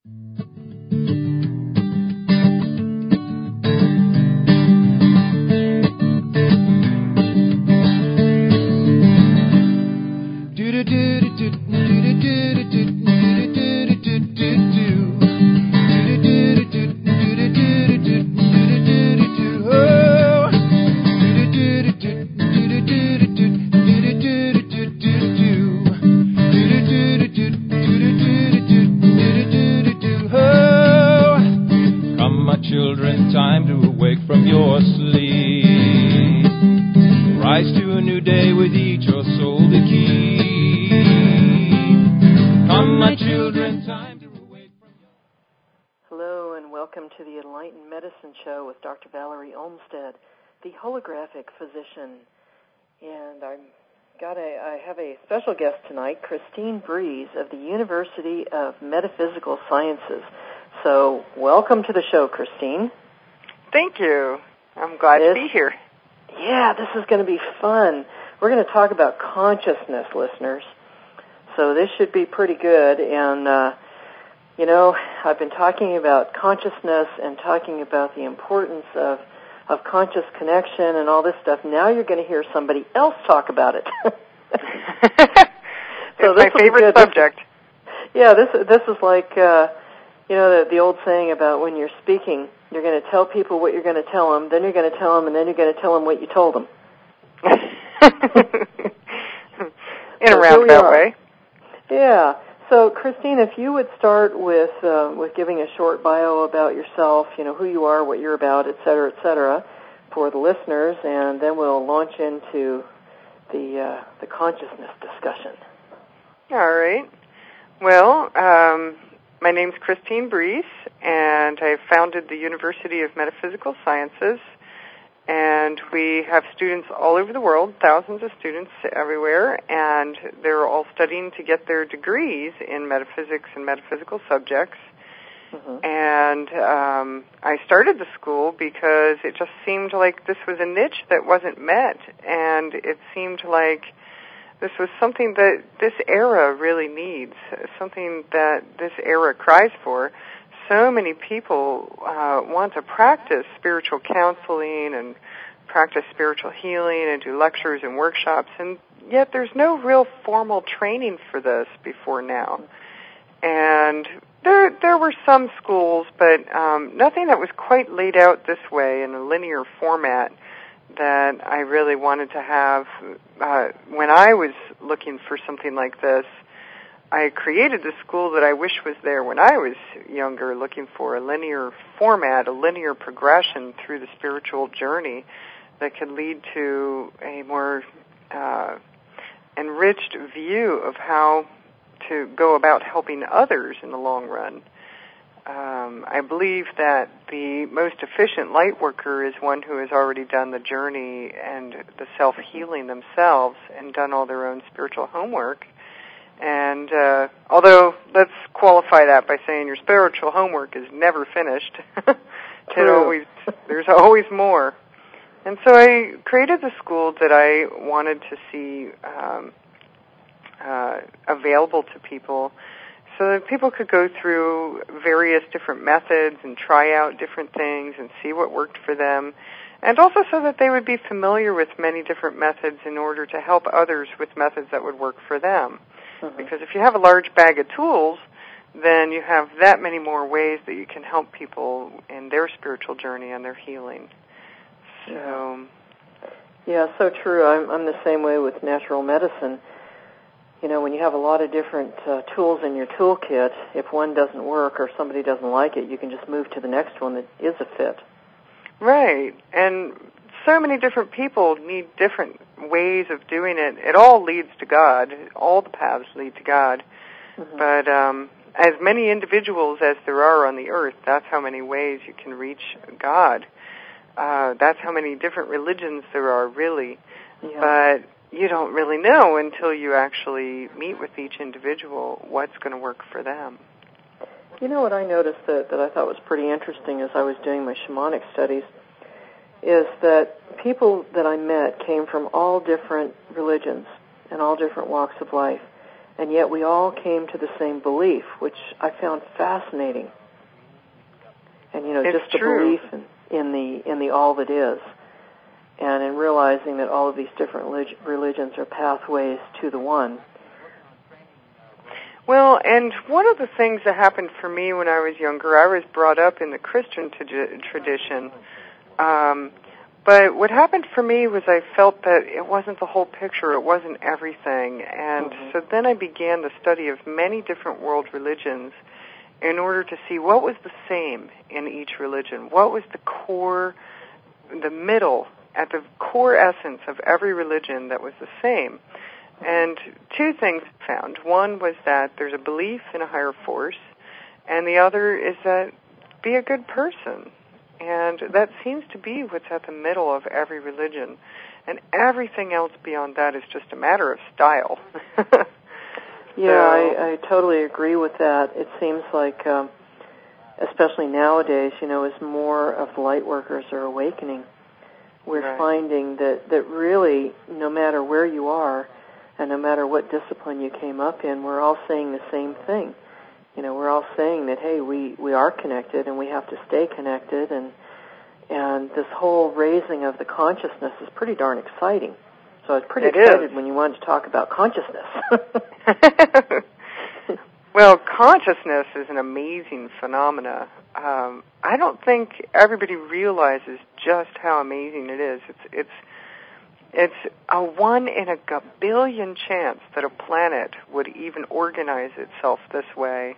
Children, time to awake from your sleep. Rise to a new day with each your soul to keep. Come, my children, time to awake from your... Hello, and welcome to the Enlightened Medicine Show with Dr. Valerie Olmstead, the holographic physician. And I have a special guest tonight, Christine Breeze of the University of Metaphysical Sciences. So, welcome to the show, Christine. Thank you. I'm glad to be here. Yeah, this is going to be fun. We're going to talk about consciousness, listeners. So this should be pretty good. And, I've been talking about consciousness and talking about the importance of conscious connection and all this stuff. Now you're going to hear somebody else talk about it. So it's my favorite subject. This is like... the old saying about when you're speaking, you're going to tell people what you're going to tell them, then you're going to tell them, and then you're going to tell them what you told them. In a roundabout way. Yeah. So, Christine, if you would start with giving a short bio about yourself, who you are, what you're about, et cetera, for the listeners, and then we'll launch into the consciousness discussion. All right. Well, my name's Christine Breeze, and I founded the University of Metaphysical Sciences, and we have students all over the world, thousands of students everywhere, and they're all studying to get their degrees in metaphysics and metaphysical subjects. Mm-hmm. And I started the school because it just seemed like this was a niche that wasn't met, and it seemed like this was something that this era really needs, something that this era cries for. So many people want to practice spiritual counseling and practice spiritual healing and do lectures and workshops, and yet there's no real formal training for this before now. And there were some schools, but nothing that was quite laid out this way in a linear format that I really wanted to have. When I was looking for something like this, I created the school that I wish was there when I was younger, looking for a linear format, a linear progression through the spiritual journey that could lead to a more enriched view of how to go about helping others in the long run. I believe that the most efficient light worker is one who has already done the journey and the self-healing themselves and done all their own spiritual homework. And although, let's qualify that by saying your spiritual homework is never finished. There's always more. And so I created the school that I wanted to see available to people, so that people could go through various different methods and try out different things and see what worked for them, and also so that they would be familiar with many different methods in order to help others with methods that would work for them. Mm-hmm. Because if you have a large bag of tools, then you have that many more ways that you can help people in their spiritual journey and their healing. So, yeah, so true. I'm the same way with natural medicine. When you have a lot of different tools in your toolkit, if one doesn't work or somebody doesn't like it, you can just move to the next one that is a fit. Right. And so many different people need different ways of doing it. It all leads to God. All the paths lead to God. Mm-hmm. But as many individuals as there are on the earth, that's how many ways you can reach God. That's how many different religions there are, really. Yeah. But you don't really know until you actually meet with each individual what's going to work for them. You know what I noticed that I thought was pretty interesting as I was doing my shamanic studies is that people that I met came from all different religions and all different walks of life. and yet we all came to the same belief, which I found fascinating. And it's just the true. belief in the all that is, and in realizing that all of these different religions are pathways to the one. Well, and one of the things that happened for me when I was younger, I was brought up in the Christian tradition. But what happened for me was I felt that it wasn't the whole picture, it wasn't everything. And so then I began the study of many different world religions in order to see what was the same in each religion, what was the core, the middle, at the core essence of every religion that was the same. And two things I found. One was that there's a belief in a higher force, and the other is that be a good person. And that seems to be what's at the middle of every religion. And everything else beyond that is just a matter of style. Yeah, I totally agree with that. It seems like, especially nowadays, as more of the light workers are awakening, we're finding that really, no matter where you are, and no matter what discipline you came up in, we're all saying the same thing. We're all saying that, hey, we are connected and we have to stay connected, and this whole raising of the consciousness is pretty darn exciting. So I was pretty excited when you wanted to talk about consciousness. Well, consciousness is an amazing phenomena. I don't think everybody realizes just how amazing it is. It's a 1 in a billion chance that a planet would even organize itself this way,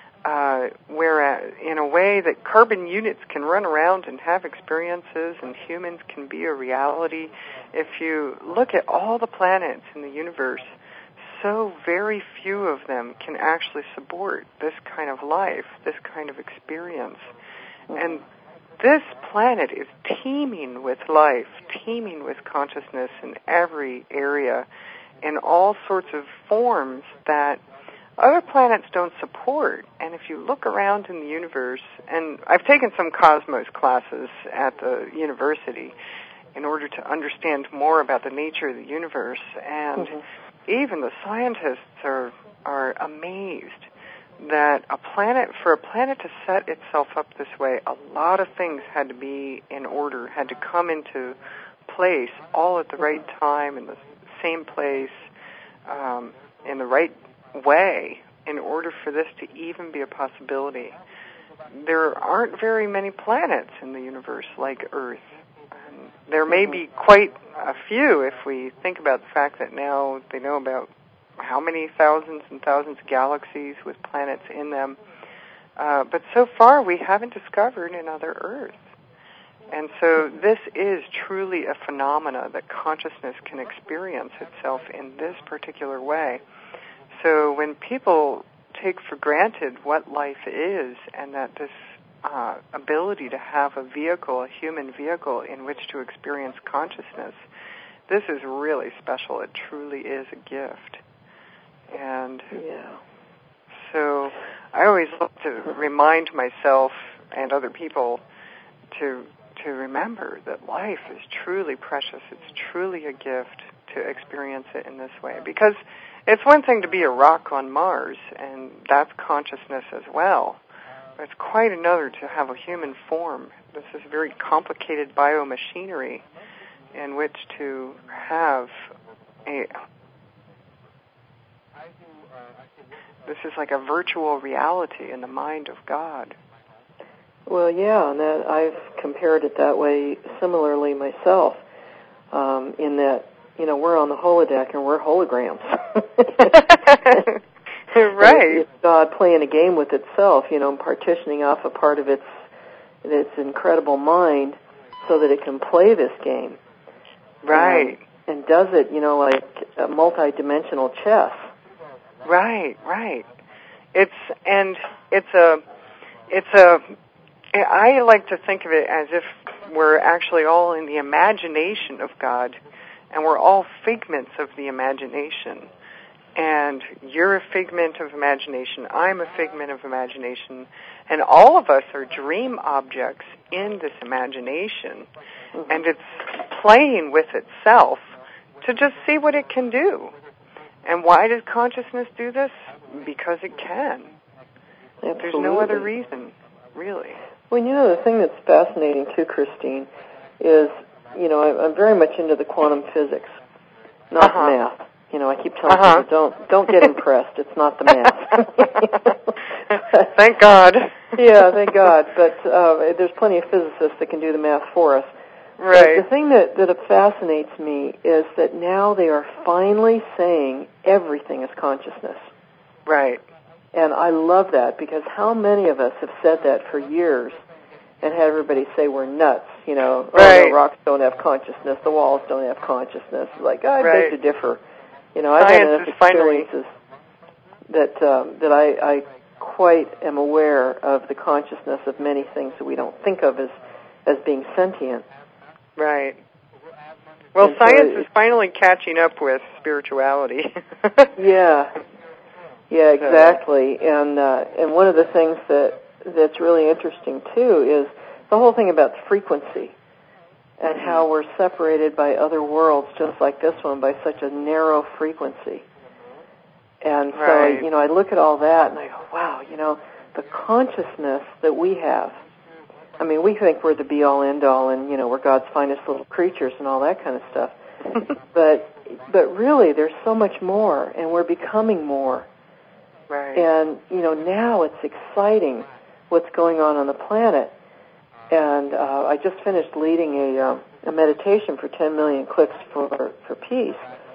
where in a way that carbon units can run around and have experiences and humans can be a reality. If you look at all the planets in the universe, so very few of them can actually support this kind of life, this kind of experience. And this planet is teeming with life, teeming with consciousness in every area, in all sorts of forms that other planets don't support. And if you look around in the universe, and I've taken some cosmos classes at the university in order to understand more about the nature of the universe, and even the scientists are amazed that for a planet to set itself up this way, a lot of things had to be in order, had to come into place all at the right time, in the same place, in the right way, in order for this to even be a possibility. There aren't very many planets in the universe like Earth. There may be quite a few if we think about the fact that now they know about how many thousands and thousands of galaxies with planets in them. But so far we haven't discovered another Earth. And so this is truly a phenomena that consciousness can experience itself in this particular way. So when people take for granted what life is, and that this ability to have a vehicle, a human vehicle in which to experience consciousness, this is really special. It truly is a gift. And so I always love to remind myself and other people to remember that life is truly precious. It's truly a gift to experience it in this way. Because it's one thing to be a rock on Mars, and that's consciousness as well. But it's quite another to have a human form. This is very complicated biomachinery in which to have this is like a virtual reality in the mind of God. Well, yeah, and that I've compared it that way similarly myself, in that, we're on the holodeck and we're holograms. Right. It's God playing a game with itself, partitioning off a part of its incredible mind so that it can play this game. Right. And does it, like a multi-dimensional chess. Right. I like to think of it as if we're actually all in the imagination of God, and we're all figments of the imagination. And you're a figment of imagination, I'm a figment of imagination, and all of us are dream objects in this imagination. And it's playing with itself to just see what it can do. And why does consciousness do this? Because it can. Absolutely. There's no other reason, really. Well, the thing that's fascinating too, Christine, is, I'm very much into the quantum physics, not the math. I keep telling people, don't get impressed. It's not the math. Thank God. Yeah, thank God. But there's plenty of physicists that can do the math for us. Right. But the thing that fascinates me is that now they are finally saying everything is consciousness. Right. And I love that, because how many of us have said that for years and had everybody say we're nuts, Right. Oh, no, rocks don't have consciousness, the walls don't have consciousness. Like, I beg to differ. I've had enough experiences that I quite am aware of the consciousness of many things that we don't think of as being sentient. Right. Well, science is finally catching up with spirituality. Yeah, exactly. And one of the things that's really interesting too is the whole thing about frequency and how we're separated by other worlds, just like this one, by such a narrow frequency. And so, I look at all that and I go, wow, the consciousness that we have. I mean, we think we're the be-all, end-all, and, we're God's finest little creatures and all that kind of stuff. But really, there's so much more, and we're becoming more. Right. And, now it's exciting what's going on the planet. And I just finished leading a meditation for 10 million clicks for peace.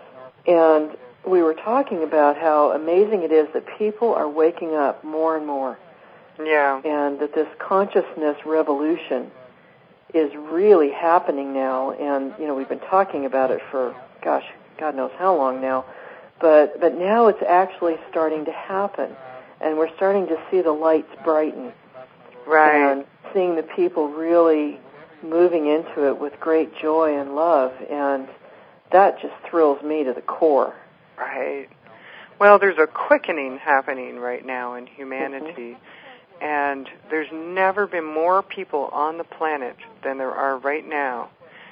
And we were talking about how amazing it is that people are waking up more and more. Yeah. And that this consciousness revolution is really happening now. And, we've been talking about it for, God knows how long now. But now it's actually starting to happen. And we're starting to see the lights brighten. Right. And seeing the people really moving into it with great joy and love. And that just thrills me to the core. Right. Well, there's a quickening happening right now in humanity. And there's never been more people on the planet than there are right now.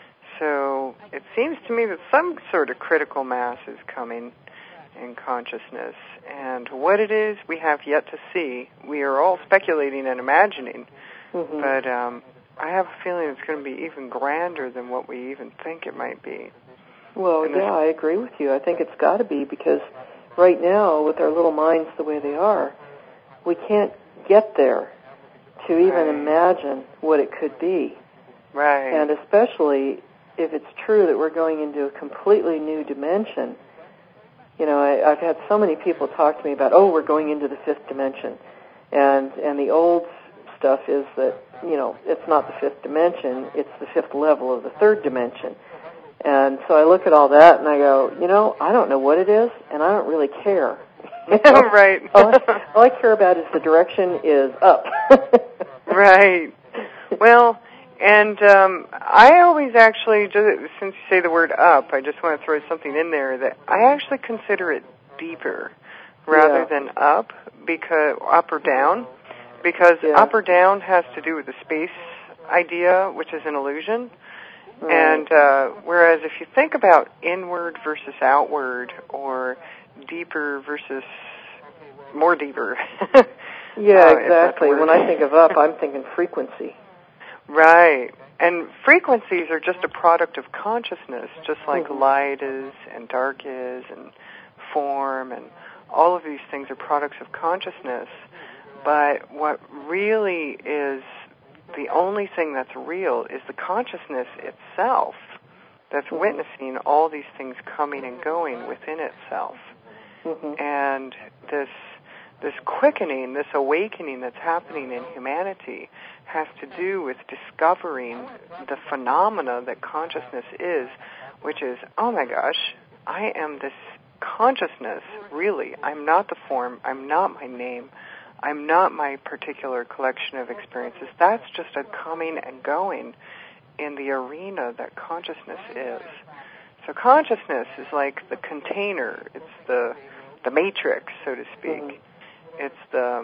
So it seems to me that some sort of critical mass is coming in consciousness. And what it is, we have yet to see. We are all speculating and imagining. But I have a feeling it's going to be even grander than what we even think it might be. Well, yeah, I agree with you. I think it's got to be, because right now, with our little minds the way they are, we can't get there to even imagine what it could be. Right. And especially if it's true that we're going into a completely new dimension. I've had so many people talk to me about, we're going into the fifth dimension. And the old stuff is that, it's not the fifth dimension, it's the fifth level of the third dimension. And so I look at all that and I go, I don't know what it is, and I don't really care. Right. all I care about is the direction is up. Right. Well, and I always actually, since you say the word up, I just want to throw something in there that I actually consider it deeper rather than up, because up or down, because up or down has to do with the space idea, which is an illusion. And whereas if you think about inward versus outward, or deeper versus more deeper. Yeah, exactly. When I think of up, I'm thinking frequency. Right. And frequencies are just a product of consciousness, just like light is and dark is and form, and all of these things are products of consciousness. But what really is the only thing that's real is the consciousness itself that's witnessing all these things coming and going within itself. And this quickening, this awakening that's happening in humanity has to do with discovering the phenomena that consciousness is, which is, oh my gosh, I am this consciousness, really. I'm not the form. I'm not my name. I'm not my particular collection of experiences. That's just a coming and going in the arena that consciousness is. So consciousness is like the container. It's the matrix, so to speak. It's the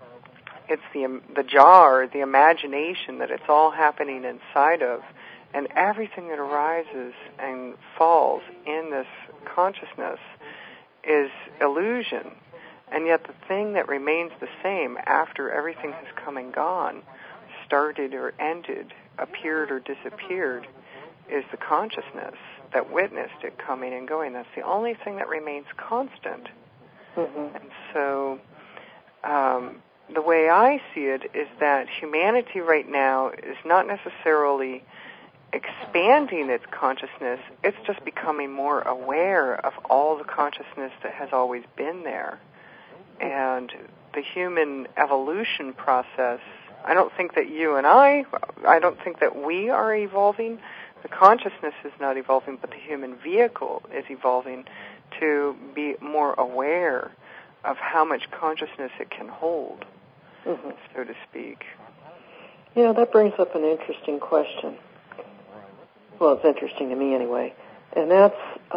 jar, the imagination that it's all happening inside of, and everything that arises and falls in this consciousness is illusion. And yet the thing that remains the same after everything has come and gone, started or ended, appeared or disappeared, is the consciousness that witnessed it coming and going. That's the only thing that remains constant. Mm-hmm. And so the way I see it is that humanity right now is not necessarily expanding its consciousness, it's just becoming more aware of all the consciousness that has always been there. And the human evolution process, I don't think that you and I don't think that we are evolving. The consciousness is not evolving, but the human vehicle is evolving to be more aware of how much consciousness it can hold, mm-hmm. so to speak. That brings up an interesting question. Well, it's interesting to me anyway. And that's,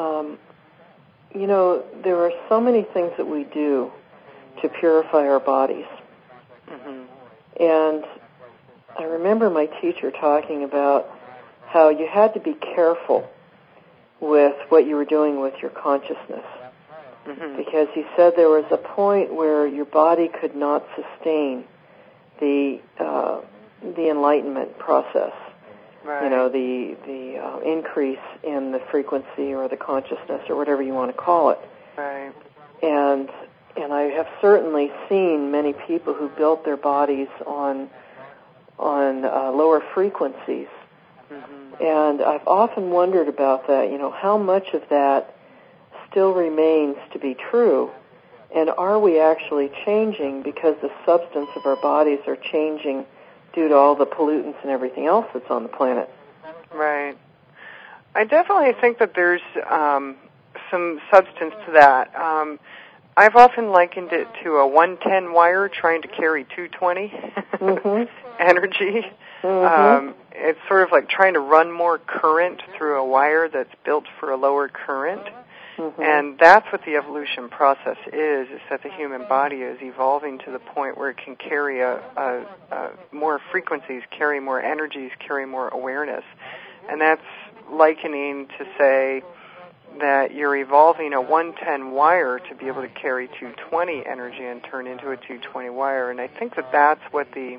there are so many things that we do to purify our bodies. Mm-hmm. And I remember my teacher talking about how you had to be careful with what you were doing with your consciousness. Mm-hmm. Because he said there was a point where your body could not sustain the enlightenment process. Right. The increase in the frequency or the consciousness or whatever you want to call it. Right. And I have certainly seen many people who built their bodies on lower frequencies. Mm-hmm. And I've often wondered about that, how much of that still remains to be true, and are we actually changing because the substance of our bodies are changing due to all the pollutants and everything else that's on the planet? Right. I definitely think that there's some substance to that. I've often likened it to a 110 wire trying to carry 220 mm-hmm. energy. Mm-hmm. It's sort of like trying to run more current through a wire that's built for a lower current. Mm-hmm. And that's what the evolution process is that the human body is evolving to the point where it can carry more frequencies, carry more energies, carry more awareness. And that's likening to say that you're evolving a 110 wire to be able to carry 220 energy and turn into a 220 wire. And I think that that's what the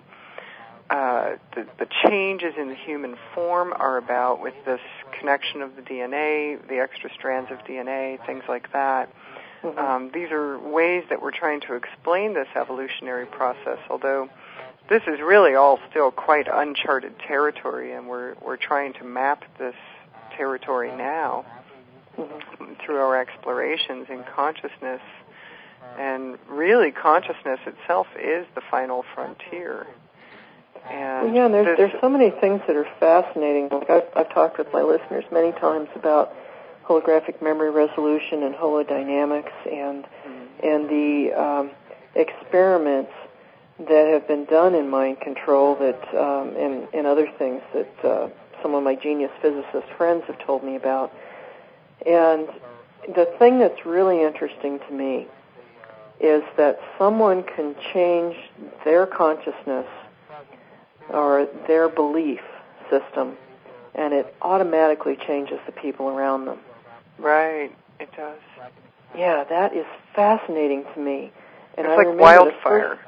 changes in the human form are about, with this connection of the DNA, the extra strands of DNA, things like that. Mm-hmm. These are ways that we're trying to explain this evolutionary process, although this is really all still quite uncharted territory, and we're trying to map this territory now mm-hmm. through our explorations in consciousness. And really, consciousness itself is the final frontier. And there's so many things that are fascinating. Like I've talked with my listeners many times about holographic memory resolution and holodynamics and the experiments that have been done in mind control that and other things that some of my genius physicist friends have told me about. And the thing that's really interesting to me is that someone can change their consciousness or their belief system, and it automatically changes the people around them. Right, it does. Yeah, that is fascinating to me. And it's like wildfire.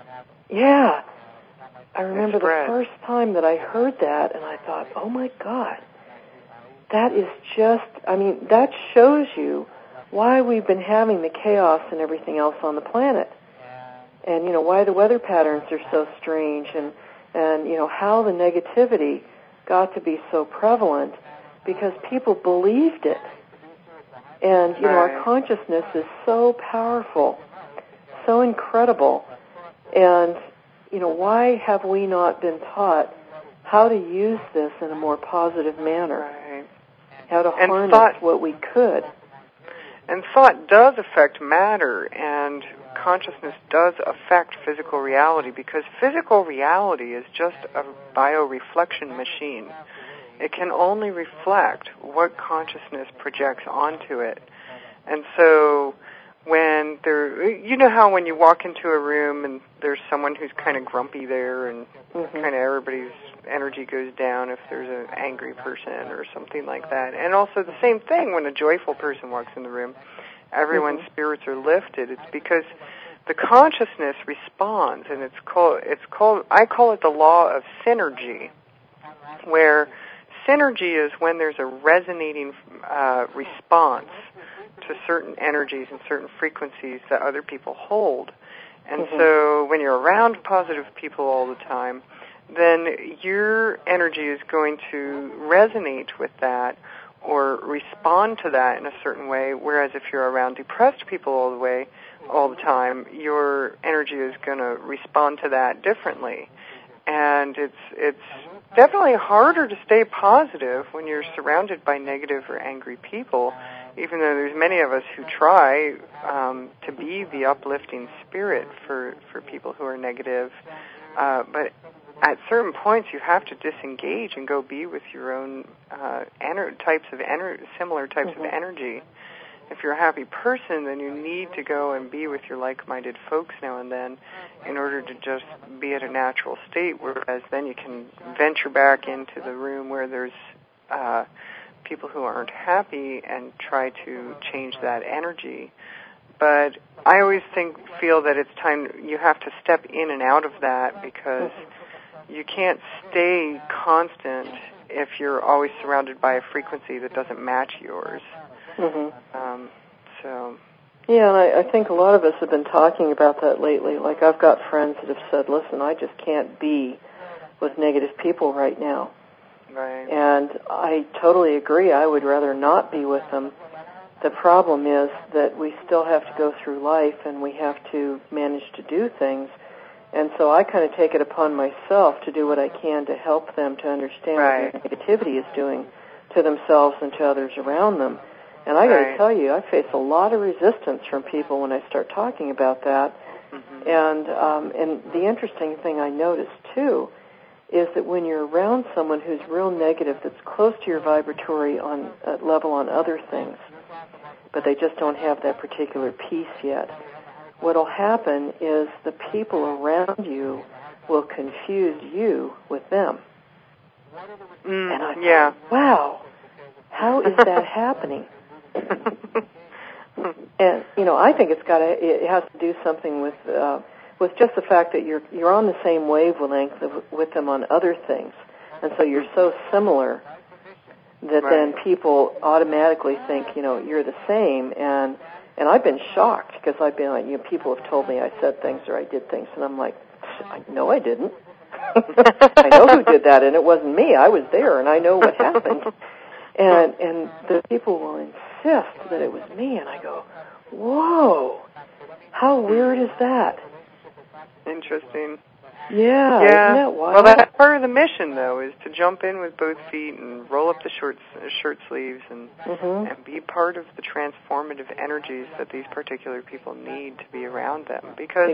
I remember the first time that I heard that, and I thought, oh my God, that is just, that shows you why we've been having the chaos and everything else on the planet. And, why the weather patterns are so strange, and how the negativity got to be so prevalent, because people believed it. And, our consciousness is so powerful, so incredible. And, why have we not been taught how to use this in a more positive manner? Right. How to harness what we could. And thought does affect matter, and consciousness does affect physical reality, because physical reality is just a bioreflection machine. It can only reflect what consciousness projects onto it. And so when how when you walk into a room and there's someone who's kind of grumpy there, and mm-hmm. kind of everybody's energy goes down if there's an angry person or something like that. And also the same thing when a joyful person walks in the room. everyone's spirits are lifted. It's because the consciousness responds, and I call it the law of synergy, where synergy is when there's a resonating response to certain energies and certain frequencies that other people hold. And so when you're around positive people all the time, then your energy is going to resonate with that or respond to that in a certain way, whereas if you're around depressed people all the time, your energy is going to respond to that differently. And it's definitely harder to stay positive when you're surrounded by negative or angry people, even though there's many of us who try to be the uplifting spirit for people who are negative. But at certain points, you have to disengage and go be with your own similar types of energy. If you're a happy person, then you need to go and be with your like-minded folks now and then in order to just be at a natural state, whereas then you can venture back into the room where there's people who aren't happy and try to change that energy. But I always feel that it's time you have to step in and out of that, because you can't stay constant if you're always surrounded by a frequency that doesn't match yours. Yeah, and I think a lot of us have been talking about that lately. Like, I've got friends that have said, listen, I just can't be with negative people right now. Right. And I totally agree. I would rather not be with them. The problem is that we still have to go through life, and we have to manage to do things. And so I kind of take it upon myself to do what I can to help them to understand what their negativity is doing to themselves and to others around them. And I got to tell you, I face a lot of resistance from people when I start talking about that. And the interesting thing I noticed, too, is that when you're around someone who's real negative, that's close to your vibratory level on other things, but they just don't have that particular piece yet, what'll happen is the people around you will confuse you with them. And I thought, wow, how is that happening? And I think it has to do something with just the fact that you're on the same wavelength with them on other things, and so you're so similar that then people automatically think you're the same. And I've been shocked, because I've been like, people have told me I said things or I did things, and I'm like, no, I didn't. I know who did that, and it wasn't me. I was there, and I know what happened. And the people will insist that it was me, and I go, whoa, how weird is that? Interesting. Yeah, isn't that wild? Well, that's part of the mission, though, is to jump in with both feet and roll up the shirt sleeves and be part of the transformative energies that these particular people need to be around them. Because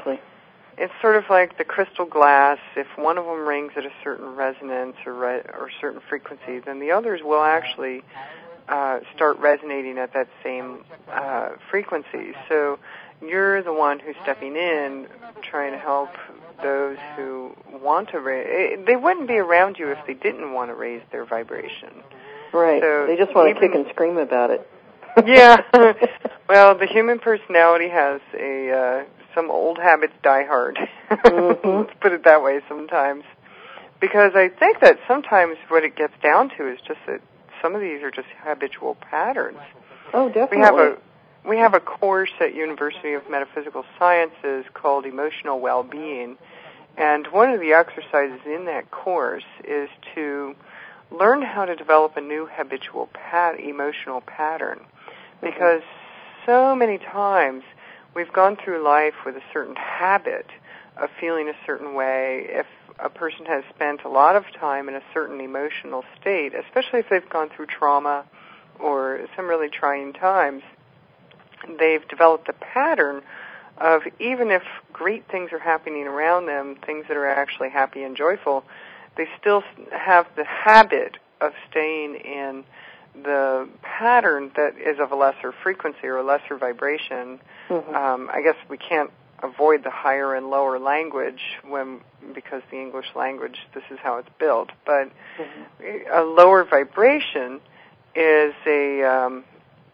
it's sort of like the crystal glass. If one of them rings at a certain resonance or certain frequency, then the others will actually start resonating at that same frequency. So you're the one who's stepping in, trying to help those who want to raise. They wouldn't be around you if they didn't want to raise their vibration. Right. So they just want to kick and scream about it. Yeah. Well, the human personality has some old habits die hard. Let's put it that way sometimes. Because I think that sometimes what it gets down to is just that some of these are just habitual patterns. Oh, definitely. We have a course at University of Metaphysical Sciences called Emotional Well-Being, and one of the exercises in that course is to learn how to develop a new habitual emotional pattern, because so many times we've gone through life with a certain habit of feeling a certain way. If a person has spent a lot of time in a certain emotional state, especially if they've gone through trauma or some really trying times, they've developed a pattern of, even if great things are happening around them, things that are actually happy and joyful, they still have the habit of staying in the pattern that is of a lesser frequency or a lesser vibration. I guess we can't avoid the higher and lower language because the English language, this is how it's built. But a lower vibration is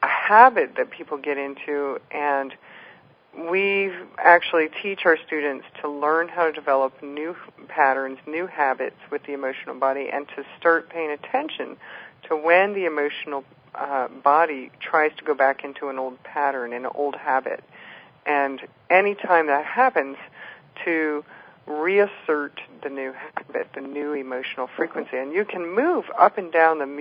habit that people get into, and we actually teach our students to learn how to develop new patterns, new habits with the emotional body, and to start paying attention to when the emotional body tries to go back into an old pattern, an old habit. And anytime that happens, to reassert the new habit, the new emotional frequency. And you can move up and down the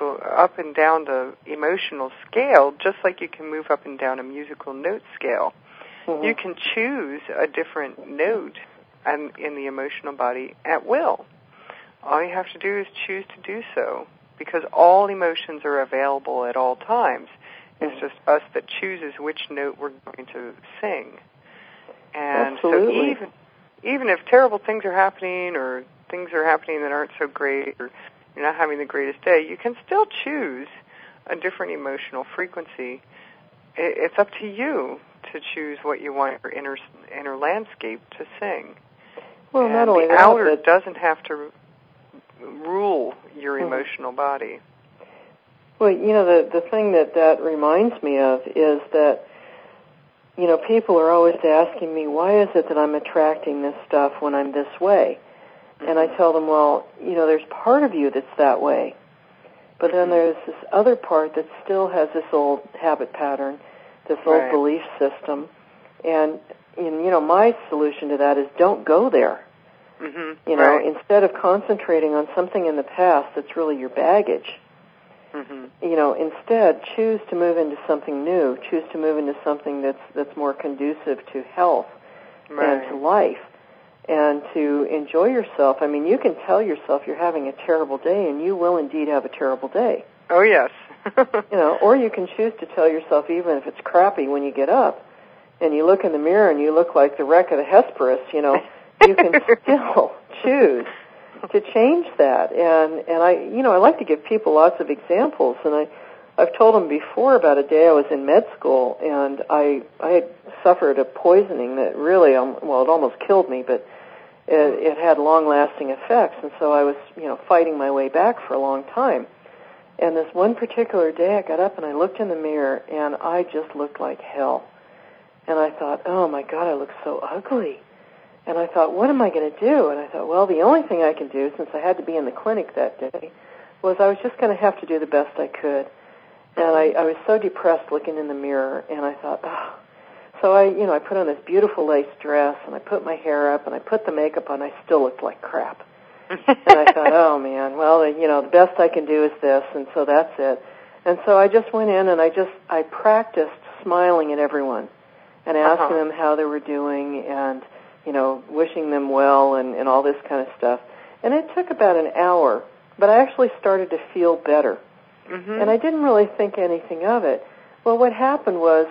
emotional scale, just like you can move up and down a musical note scale. Mm-hmm. You can choose a different note in the emotional body at will. All you have to do is choose to do so, because all emotions are available at all times. It's just us that chooses which note we're going to sing. And Absolutely. So even if terrible things are happening, or things are happening that aren't so great, or you're not having the greatest day, you can still choose a different emotional frequency. It's up to you to choose what you want your inner landscape to sing. Well, and not only the that, outer but doesn't have to rule your emotional body. Well, the thing that reminds me of is that, people are always asking me, why is it that I'm attracting this stuff when I'm this way? Mm-hmm. And I tell them, well, there's part of you that's that way, but then there's this other part that still has this old habit pattern, this old belief system, and my solution to that is don't go there. Mm-hmm. Instead of concentrating on something in the past that's really your baggage, instead choose to move into something new, choose to move into something that's more conducive to health and to life and to enjoy yourself. I mean, you can tell yourself you're having a terrible day, and you will indeed have a terrible day. Oh, yes. Or you can choose to tell yourself, even if it's crappy when you get up and you look in the mirror and you look like the wreck of the Hesperus, you can still choose to change that. And I like to give people lots of examples, and I've told them before about a day I was in med school, and I had suffered a poisoning that really, it almost killed me, but it had long-lasting effects, and so I was, fighting my way back for a long time. And this one particular day, I got up and I looked in the mirror, and I just looked like hell. And I thought, oh my God, I look so ugly. And I thought, what am I going to do? And I thought, well, the only thing I can do, since I had to be in the clinic that day, was I was just going to have to do the best I could. And I was so depressed looking in the mirror, and I thought, oh. So I put on this beautiful lace dress, and I put my hair up, and I put the makeup on. I still looked like crap. And I thought, oh, man, well, the best I can do is this, and so that's it. And so I just went in, and I practiced smiling at everyone and asking them how they were doing and, wishing them well and all this kind of stuff. And it took about an hour, but I actually started to feel better. Mm-hmm. And I didn't really think anything of it. Well, what happened was,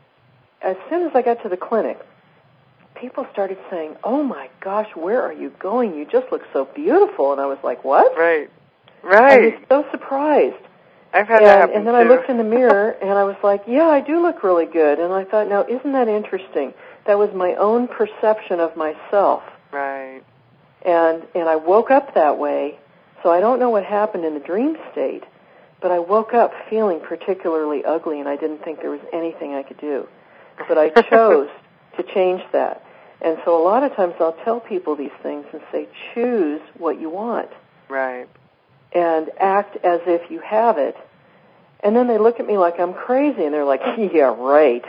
as soon as I got to the clinic, people started saying, oh, my gosh, where are you going? You just look so beautiful. And I was like, what? Right. I was so surprised. I've had that happen, and then too. I looked in the mirror, and I was like, yeah, I do look really good. And I thought, now, isn't that interesting? That was my own perception of myself. Right. And I woke up that way, so I don't know what happened in the dream state, but I woke up feeling particularly ugly, and I didn't think there was anything I could do. But I chose to change that. And so a lot of times I'll tell people these things and say, choose what you want. Right. And act as if you have it. And then they look at me like I'm crazy, and they're like, yeah, right.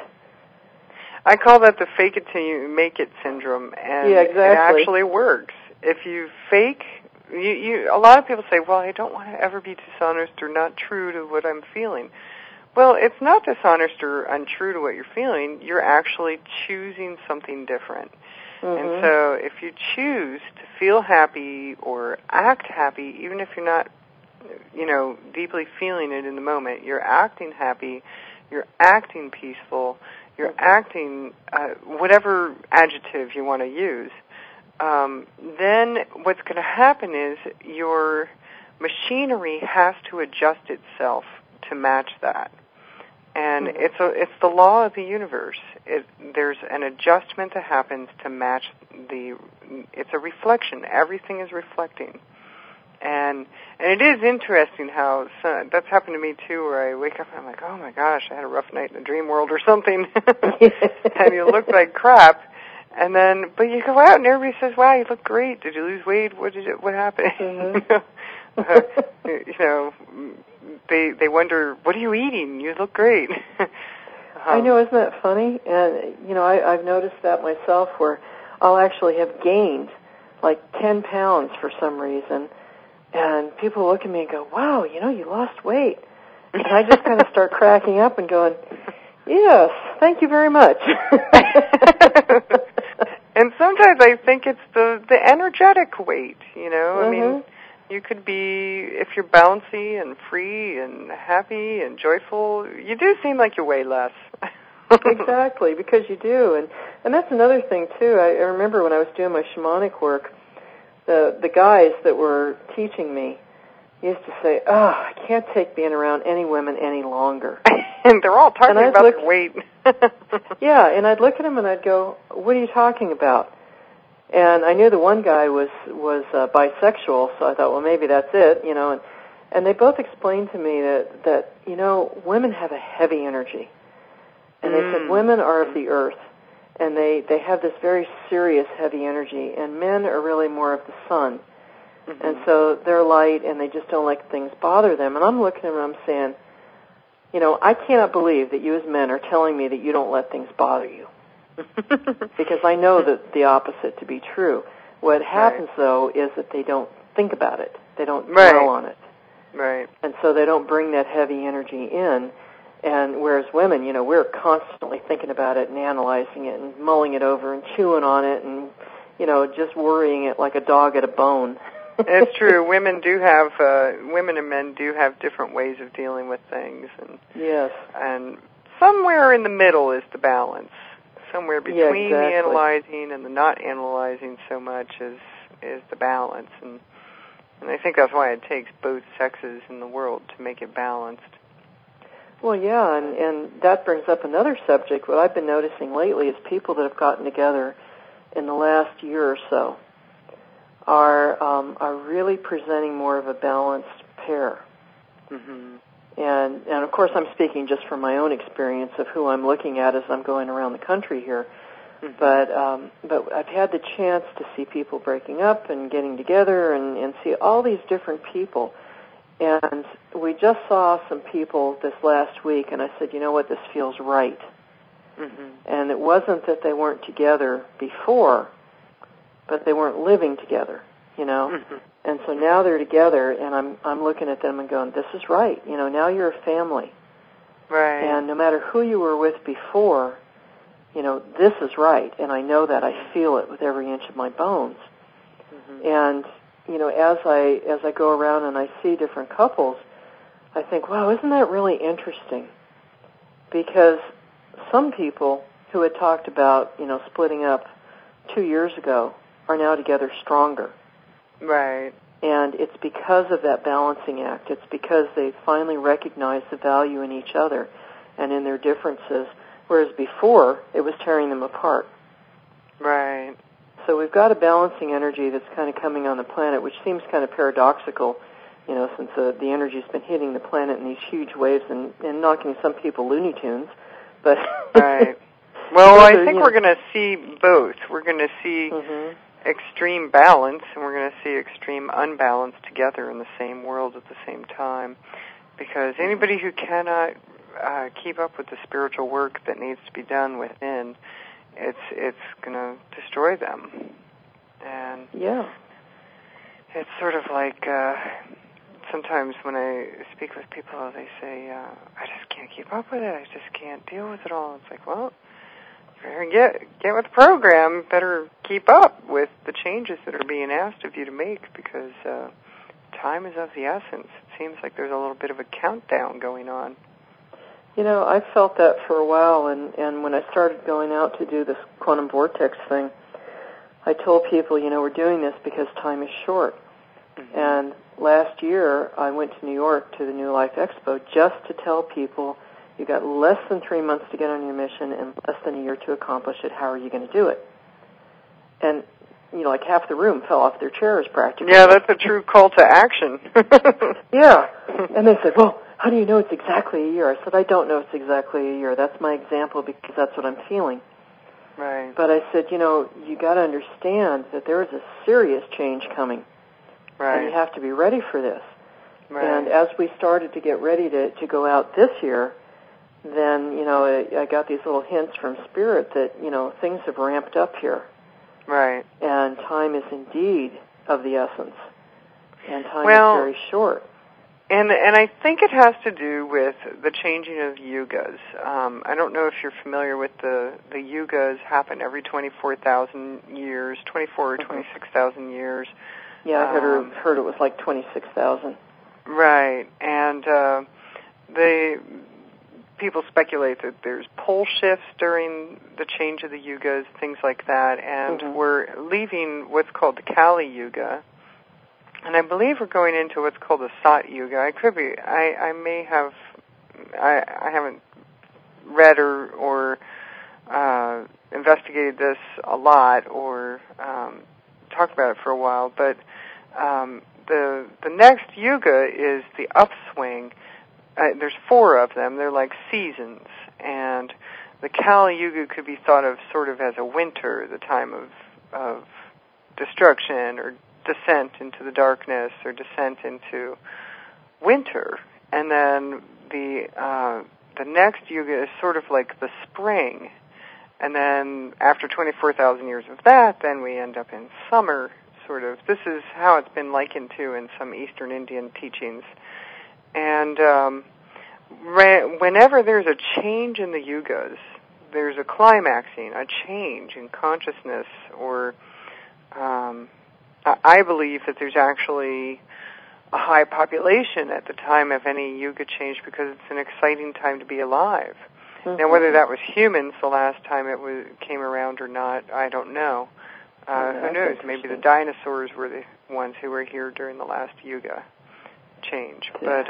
I call that the fake it till you make it syndrome, and yeah, exactly. It actually works. If you fake, a lot of people say, well, I don't want to ever be dishonest or not true to what I'm feeling. Well, it's not dishonest or untrue to what you're feeling. You're actually choosing something different. Mm-hmm. And so if you choose to feel happy or act happy, even if you're not, deeply feeling it in the moment, you're acting happy, you're acting peaceful, you're acting whatever adjective you want to use, then what's going to happen is your machinery has to adjust itself to match that. And it's the law of the universe. There's an adjustment that happens to match it's a reflection. Everything is reflecting. And it is interesting how that's happened to me too, where I wake up and I'm like, oh my gosh, I had a rough night in the dream world or something, and you look like crap. And then, but you go out and everybody says, wow, you look great. Did you lose weight? What happened? Mm-hmm. They wonder, what are you eating? You look great. I know, isn't that funny? And, I've noticed that myself, where I'll actually have gained like 10 pounds for some reason. And people look at me and go, wow, you lost weight. And I just kind of start cracking up and going, yes, thank you very much. And sometimes I think it's the energetic weight, Mm-hmm. I mean, you could be, if you're bouncy and free and happy and joyful, you do seem like you weigh less. Exactly, because you do. And that's another thing, too. I remember when I was doing my shamanic work, the guys that were teaching me used to say, oh, I can't take being around any women any longer. And they're all talking about their weight. Yeah, and I'd look at them and I'd go, what are you talking about? And I knew the one guy was bisexual, so I thought, well, maybe that's it, and they both explained to me that women have a heavy energy. And they said women are of the earth, and they have this very serious, heavy energy, and men are really more of the sun. Mm-hmm. And so they're light, and they just don't let things bother them. And I'm looking at them and I'm saying, I cannot believe that you as men are telling me that you don't let things bother you. Because I know that the opposite to be true. What happens, though, is that they don't think about it. They don't dwell on it. Right. And so they don't bring that heavy energy in. And whereas women, we're constantly thinking about it and analyzing it and mulling it over and chewing on it and, just worrying it like a dog at a bone. It's true. Women and men do have different ways of dealing with things. And, yes. And somewhere in the middle is the balance. Somewhere between the analyzing and the not analyzing so much is the balance. And I think that's why it takes both sexes in the world to make it balanced. Well, yeah, and that brings up another subject. What I've been noticing lately is people that have gotten together in the last year or so are really presenting more of a balanced pair. Mm-hmm. And of course, I'm speaking just from my own experience of who I'm looking at as I'm going around the country here. Mm-hmm. But I've had the chance to see people breaking up and getting together and see all these different people. And we just saw some people this last week, and I said, you know what, this feels right. Mm-hmm. And it wasn't that they weren't together before, but they weren't living together, Mm-hmm. And so now they're together, and I'm looking at them and going, this is right. Now you're a family. Right. And no matter who you were with before, this is right. And I know that. I feel it with every inch of my bones. Mm-hmm. And as I go around and I see different couples, I think, wow, isn't that really interesting? Because some people who had talked about, splitting up 2 years ago are now together stronger. Right. And it's because of that balancing act. It's because they finally recognize the value in each other and in their differences, whereas before it was tearing them apart. Right. So we've got a balancing energy that's kind of coming on the planet, which seems kind of paradoxical, since the energy's been hitting the planet in these huge waves and knocking some people Looney Tunes. But right. Well, I think we're going to see both. We're going to see extreme balance, and we're going to see extreme unbalance together in the same world at the same time. Because anybody who cannot keep up with the spiritual work that needs to be done within, it's going to destroy them. And it's sort of like sometimes when I speak with people, they say, I just can't keep up with it. I just can't deal with it all. It's like, well, you better get with the program. Better keep up with the changes that are being asked of you to make, because time is of the essence. It seems like there's a little bit of a countdown going on. I felt that for a while, and when I started going out to do this quantum vortex thing, I told people, we're doing this because time is short. Mm-hmm. And last year, I went to New York to the New Life Expo just to tell people, you got less than 3 months to get on your mission and less than a year to accomplish it. How are you going to do it? And like half the room fell off their chairs practically. Yeah, that's a true call to action. Yeah. And they said, well, how do you know it's exactly a year? I said, I don't know it's exactly a year. That's my example because that's what I'm feeling. Right. But I said, you got to understand that there is a serious change coming. Right. And you have to be ready for this. Right. And as we started to get ready to go out this year, then, I got these little hints from Spirit that, things have ramped up here. Right. And time is indeed of the essence. And time is very short. And I think it has to do with the changing of yugas. I don't know if you're familiar with the yugas happen every 24,000 years, 24 or 26,000 years. Yeah, I heard it was like 26,000. Right. And people speculate that there's pole shifts during the change of the yugas, things like that, and we're leaving what's called the Kali Yuga. And I believe we're going into what's called the Sat Yuga. I could be. I may have. I haven't read or investigated this a lot or talked about it for a while. But the next yuga is the upswing. There's 4 of them. They're like seasons, and the Kali Yuga could be thought of sort of as a winter, the time of destruction or descent into the darkness or descent into winter. And then the next yuga is sort of like the spring. And then after 24,000 years of that, then we end up in summer, sort of. This is how it's been likened to in some Eastern Indian teachings. And whenever there's a change in the yugas, there's a climaxing, a change in consciousness, or I believe that there's actually a high population at the time of any yuga change because it's an exciting time to be alive. Now, whether that was humans the last time it came around or not, I don't know. Who knows? Maybe the dinosaurs were the ones who were here during the last yuga change. But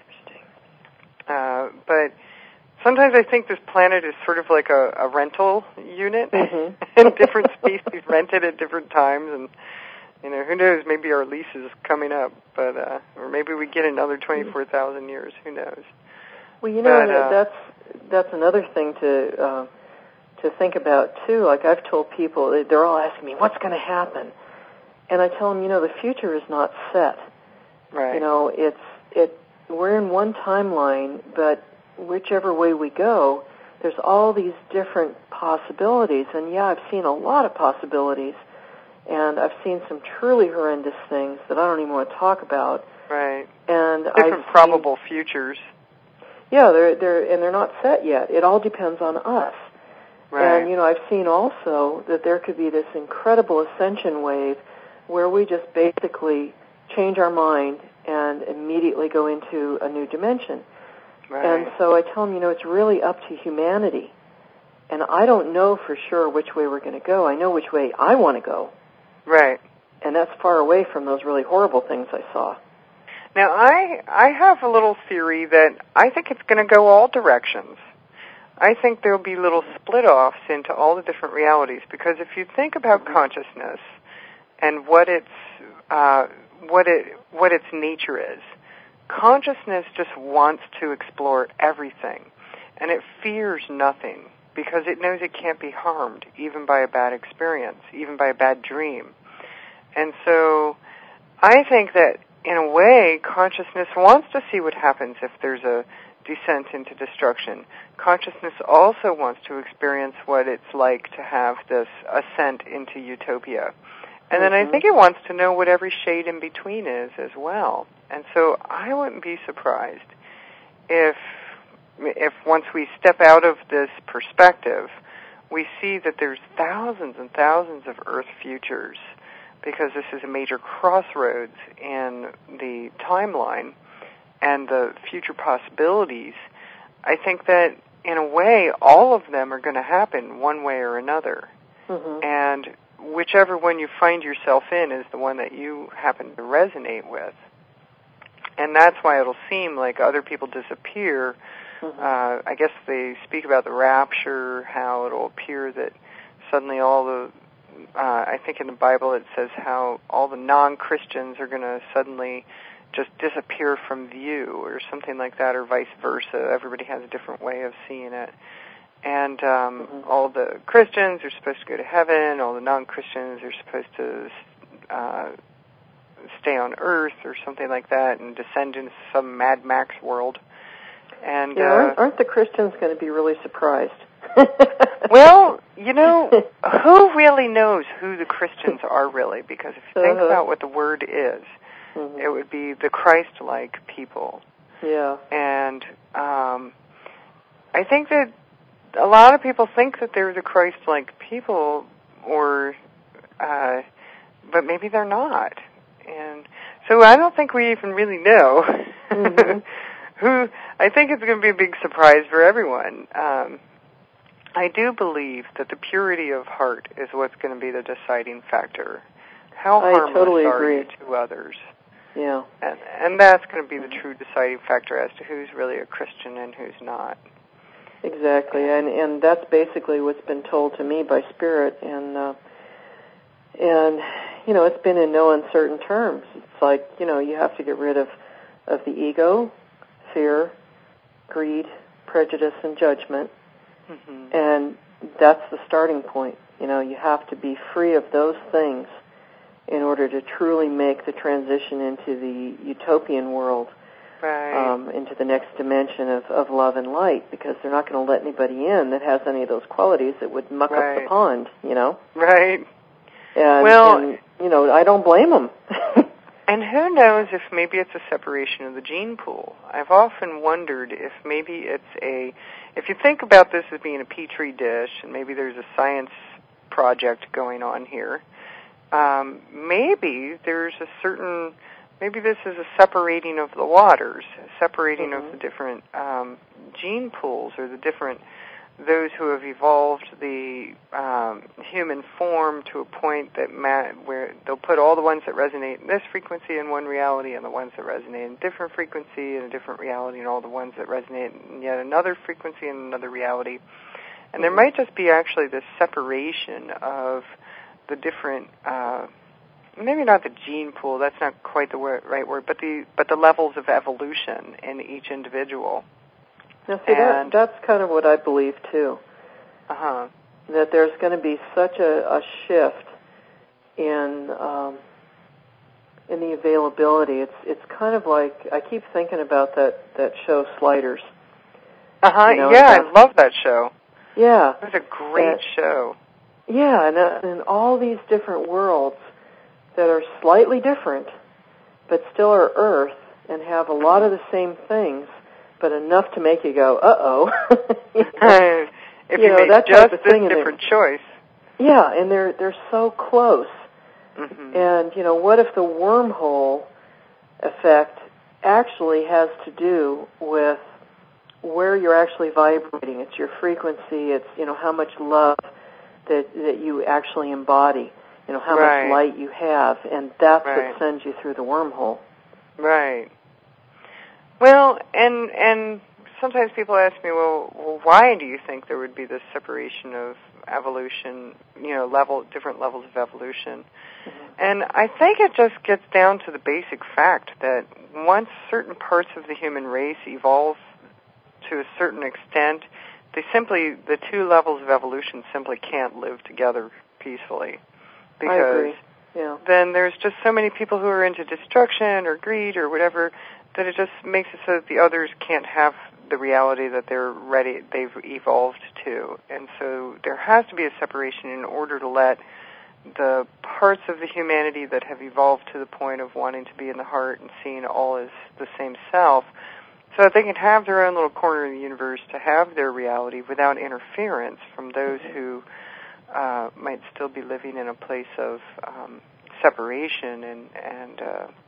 sometimes I think this planet is sort of like a rental unit, and different species rented at different times, and who knows? Maybe our lease is coming up, but or maybe we get another 24,000 years. Who knows? Well, that's another thing to think about too. Like I've told people, they're all asking me, "What's going to happen?" And I tell them, the future is not set. Right. We're in one timeline, but whichever way we go, there's all these different possibilities. And yeah, I've seen a lot of possibilities. And I've seen some truly horrendous things that I don't even want to talk about. Right. And different probable futures. Yeah, they're not set yet. It all depends on us. Right. And I've seen also that there could be this incredible ascension wave where we just basically change our mind and immediately go into a new dimension. Right. And so I tell them, it's really up to humanity. And I don't know for sure which way we're going to go. I know which way I want to go. Right. And that's far away from those really horrible things I saw. Now, I have a little theory that I think it's going to go all directions. I think there'll be little split-offs into all the different realities, because if you think about consciousness and what its nature is, consciousness just wants to explore everything, and it fears nothing because it knows it can't be harmed, even by a bad experience, even by a bad dream. And so I think that, in a way, consciousness wants to see what happens if there's a descent into destruction. Consciousness also wants to experience what it's like to have this ascent into utopia. And then I think it wants to know what every shade in between is as well. And so I wouldn't be surprised if once we step out of this perspective, we see that there's thousands and thousands of Earth futures, because this is a major crossroads in the timeline and the future possibilities. I think that, in a way, all of them are going to happen one way or another. And whichever one you find yourself in is the one that you happen to resonate with. And that's why it'll seem like other people disappear. I guess they speak about the rapture, how it'll appear that suddenly all the I think in the Bible it says how all the non-Christians are going to suddenly just disappear from view or something like that, or vice versa. Everybody has a different way of seeing it. And all the Christians are supposed to go to heaven, all the non-Christians are supposed to stay on Earth or something like that and descend into some Mad Max world. And aren't the Christians going to be really surprised? Well, who really knows who the Christians are really? Because if you think about what the word is, it would be the Christ-like people. Yeah. And I think that a lot of people think that they're the Christ-like people, but maybe they're not. And so I don't think we even really know who. I think it's going to be a big surprise for everyone. I do believe that the purity of heart is what's going to be the deciding factor. How harmless are you to others? Yeah. And that's going to be the true deciding factor as to who's really a Christian and who's not. Exactly, and that's basically what's been told to me by Spirit, and it's been in no uncertain terms. It's like, you have to get rid of the ego, fear, greed, prejudice, and judgment, and that's the starting point. You have to be free of those things in order to truly make the transition into the utopian world. Right. Into the next dimension of love and light, because they're not going to let anybody in that has any of those qualities that would muck up the pond, Right. And I don't blame them. And who knows if maybe it's a separation of the gene pool. I've often wondered if maybe if you think about this as being a petri dish, and maybe there's a science project going on here, maybe there's maybe this is a separating of the waters, separating of the different gene pools, or those who have evolved the human form to a point that where they'll put all the ones that resonate in this frequency in one reality, and the ones that resonate in a different frequency in a different reality, and all the ones that resonate in yet another frequency in another reality. And there might just be actually this separation of the different maybe not the gene pool, that's not quite the right word, but the levels of evolution in each individual. Now, see, that's kind of what I believe, too. That there's going to be such a shift in the availability. It's kind of like, I keep thinking about that show, Sliders. I love that show. Yeah. It was a great show. Yeah, and all these different worlds that are slightly different, but still are Earth and have a lot of the same things, but enough to make you go, uh-oh. If you made just a different choice. Yeah, and they're so close. And, what if the wormhole effect actually has to do with where you're actually vibrating? It's your frequency, it's, how much love that you actually embody. How much light you have, and that's what sends you through the wormhole. Right. Well, and sometimes people ask me, well, why do you think there would be this separation of evolution, different levels of evolution? And I think it just gets down to the basic fact that once certain parts of the human race evolve to a certain extent, the two levels of evolution simply can't live together peacefully. Because then there's just so many people who are into destruction or greed or whatever that it just makes it so that the others can't have the reality that they've evolved to. And so there has to be a separation in order to let the parts of the humanity that have evolved to the point of wanting to be in the heart and seeing all as the same self, so that they can have their own little corner in the universe to have their reality without interference from those who might still be living in a place of separation and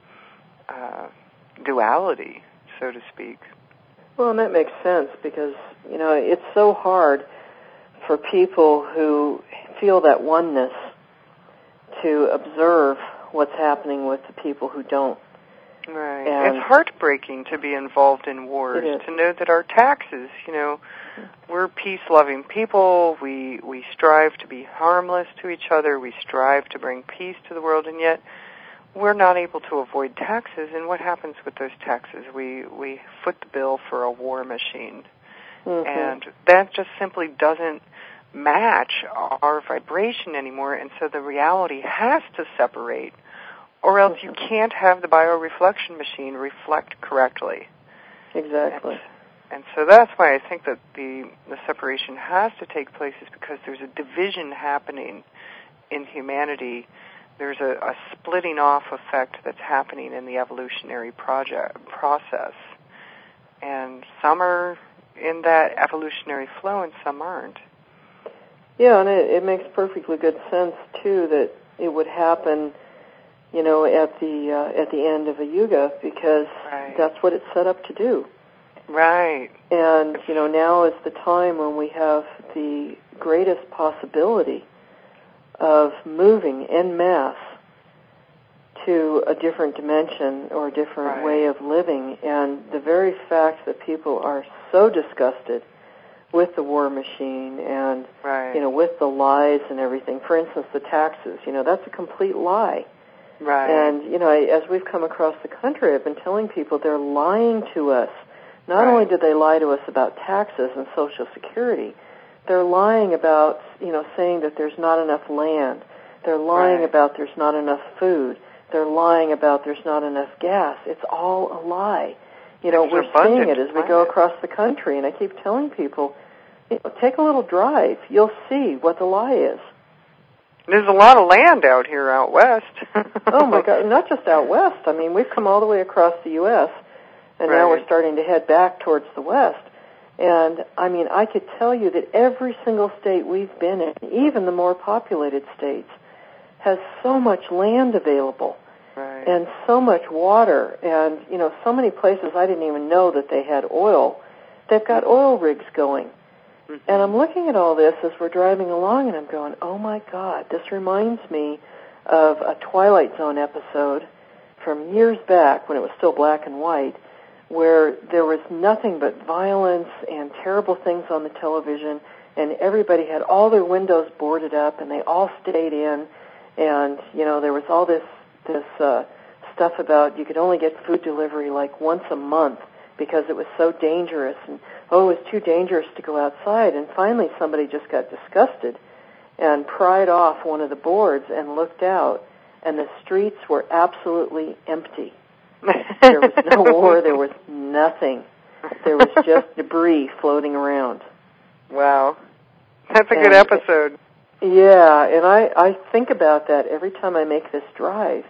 duality, so to speak. Well, and that makes sense because, it's so hard for people who feel that oneness to observe what's happening with the people who don't. Right. And it's heartbreaking to be involved in wars, to know that our taxes, we're peace-loving people. We strive to be harmless to each other. We strive to bring peace to the world, and yet we're not able to avoid taxes. And what happens with those taxes? We foot the bill for a war machine. Mm-hmm. And that just simply doesn't match our vibration anymore, and so the reality has to separate, or else you can't have the bioreflection machine reflect correctly. Exactly. And so that's why I think that the separation has to take place, is because there's a division happening in humanity. There's a splitting off effect that's happening in the evolutionary process. And some are in that evolutionary flow and some aren't. Yeah, and it makes perfectly good sense, too, that it would happen, at the end of a yuga, because that's what it's set up to do. Right. And, now is the time when we have the greatest possibility of moving en masse to a different dimension or a different way of living. And the very fact that people are so disgusted with the war machine and, with the lies and everything. For instance, the taxes, that's a complete lie. Right. And, as we've come across the country, I've been telling people they're lying to us. Not only did they lie to us about taxes and Social Security, they're lying about, saying that there's not enough land. They're lying about there's not enough food. They're lying about there's not enough gas. It's all a lie. We're seeing it as we go across the country, and I keep telling people, take a little drive. You'll see what the lie is. There's a lot of land out here out west. Oh, my God, not just out west. I mean, we've come all the way across the U.S., and now we're starting to head back towards the west. And, I mean, I could tell you that every single state we've been in, even the more populated states, has so much land available. And so much water, and, so many places I didn't even know that they had oil. They've got oil rigs going. And I'm looking at all this as we're driving along, and I'm going, oh, my God, this reminds me of a Twilight Zone episode from years back when it was still black and white, where there was nothing but violence and terrible things on the television, and everybody had all their windows boarded up, and they all stayed in, and, there was all this stuff about you could only get food delivery like once a month because it was so dangerous, and it was too dangerous to go outside. And finally somebody just got disgusted and pried off one of the boards and looked out, and the streets were absolutely empty. There was no war, there was nothing. There was just debris floating around. Wow. That's a good episode. Yeah, and I think about that every time I make this drive.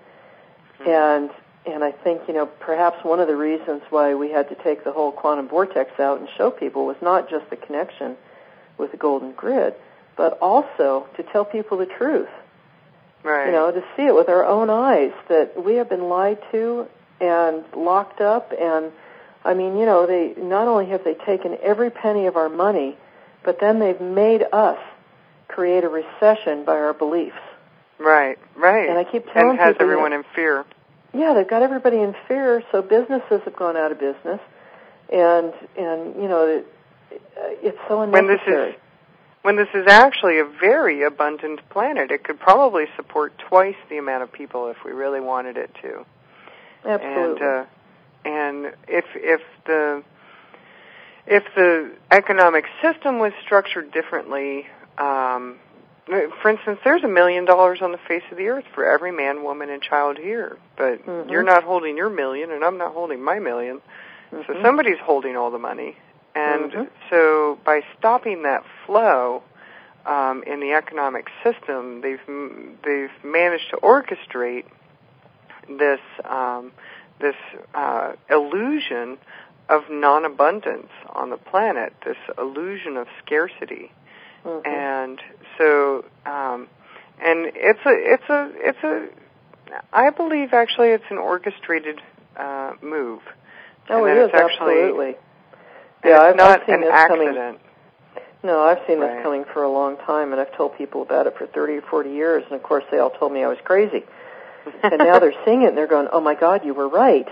And I think, perhaps one of the reasons why we had to take the whole quantum vortex out and show people was not just the connection with the golden grid, but also to tell people the truth. Right. To see it with our own eyes, that we have been lied to and locked up. And, I mean, they not only have they taken every penny of our money, but then they've made us create a recession by our beliefs. Right. And I keep telling people, has everyone in fear. Yeah, they've got everybody in fear, so businesses have gone out of business, and it's so unnecessary. When this is actually a very abundant planet, it could probably support twice the amount of people if we really wanted it to. Absolutely. And if the economic system was structured differently, for instance, there's $1 million on the face of the earth for every man, woman, and child here. But you're not holding your million, and I'm not holding my million. So somebody's holding all the money. And so by stopping that flow in the economic system, they've managed to orchestrate this illusion of non-abundance on the planet, this illusion of scarcity. And so, and I believe actually it's an orchestrated move. Oh, it is, absolutely. Yeah, it's not I've seen an this accident. Coming. No, I've seen this coming for a long time, and I've told people about it for 30 or 40 years, and of course they all told me I was crazy. And now they're seeing it, and they're going, oh my God, you were right.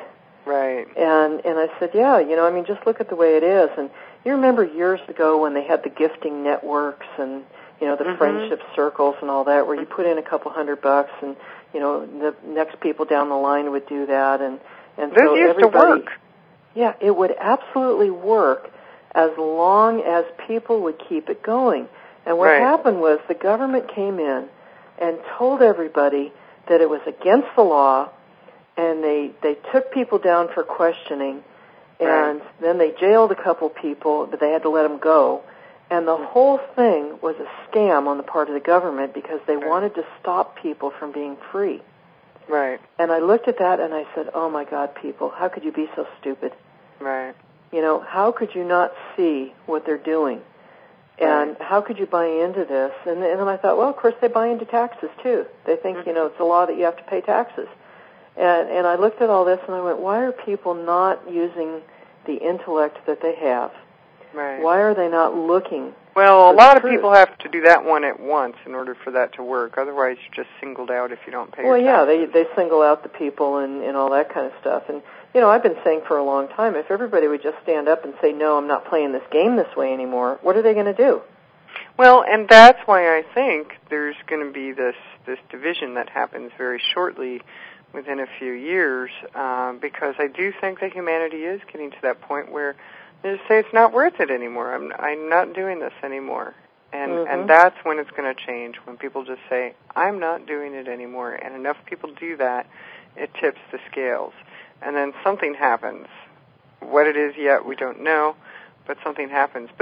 Right. And I said, yeah, I mean, just look at the way it is. And you remember years ago when they had the gifting networks and, the friendship circles and all that, where you put in a couple $100 and, the next people down the line would do that. And this so used to work. Yeah, it would absolutely work as long as people would keep it going. And what happened was the government came in and told everybody that it was against the law, and they took people down for questioning, and then they jailed a couple people, but they had to let them go. And the whole thing was a scam on the part of the government because they wanted to stop people from being free. Right. And I looked at that and I said, oh my God, people, how could you be so stupid? Right. How could you not see what they're doing? And how could you buy into this? And then I thought, well, of course they buy into taxes too. They think, it's a law that you have to pay taxes. And I looked at all this and I went, why are people not using the intellect that they have? Right. Why are they not looking? Well, a lot of people have to do that one at once in order for that to work. Otherwise, you're just singled out if you don't pay your taxes. Well, yeah, they single out the people and all that kind of stuff. And, I've been saying for a long time, if everybody would just stand up and say, no, I'm not playing this game this way anymore, what are they going to do? Well, and that's why I think there's going to be this division that happens very shortly within a few years, because I do think that humanity is getting to that point where they just say it's not worth it anymore. I'm not doing this anymore. And that's when it's going to change, when people just say, I'm not doing it anymore. And enough people do that, it tips the scales. And then something happens. What it is yet, we don't know, but something happens. But,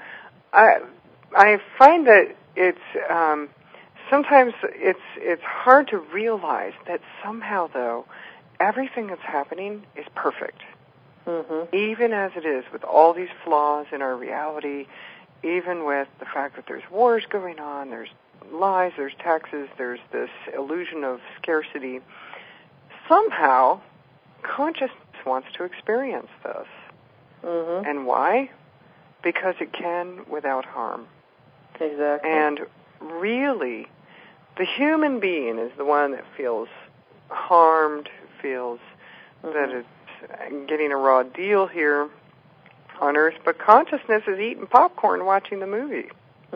I find that it's sometimes it's hard to realize that somehow, though, everything that's happening is perfect. Even as it is, with all these flaws in our reality, even with the fact that there's wars going on, there's lies, there's taxes, there's this illusion of scarcity, somehow consciousness wants to experience this. And why? Because it can without harm. Exactly. And really, the human being is the one that feels harmed, feels that it's getting a raw deal here on Earth, but consciousness is eating popcorn watching the movie.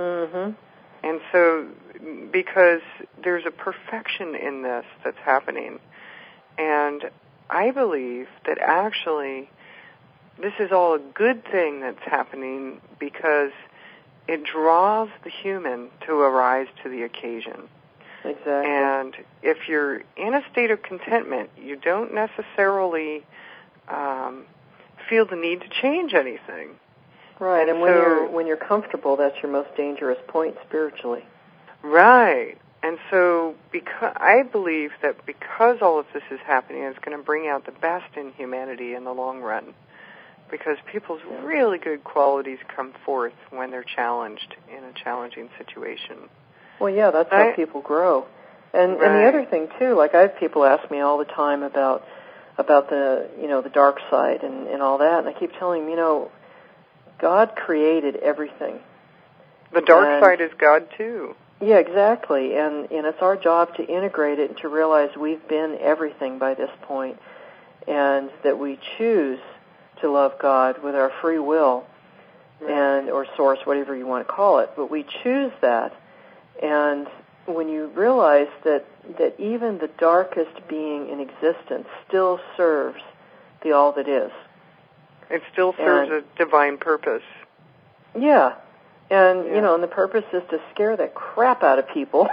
And so, because there's a perfection in this that's happening, and I believe that actually this is all a good thing that's happening because it draws the human to arise to the occasion. Exactly. And if you're in a state of contentment, you don't necessarily feel the need to change anything. Right, and when you're comfortable, that's your most dangerous point spiritually. Right. And so I believe that because all of this is happening, it's going to bring out the best in humanity in the long run, because people's really good qualities come forth when they're challenged in a challenging situation. Well, yeah, that's how people grow. And the other thing, too, like I have people ask me all the time about the, the dark side and all that, and I keep telling them, God created everything. The dark side is God, too. Yeah, exactly. And it's our job to integrate it and to realize we've been everything by this point, and that we choose to love God with our free will, or source, whatever you want to call it. But we choose that. And when you realize that even the darkest being in existence still serves the all that is. It still serves a divine purpose. Yeah. And, and the purpose is to scare the crap out of people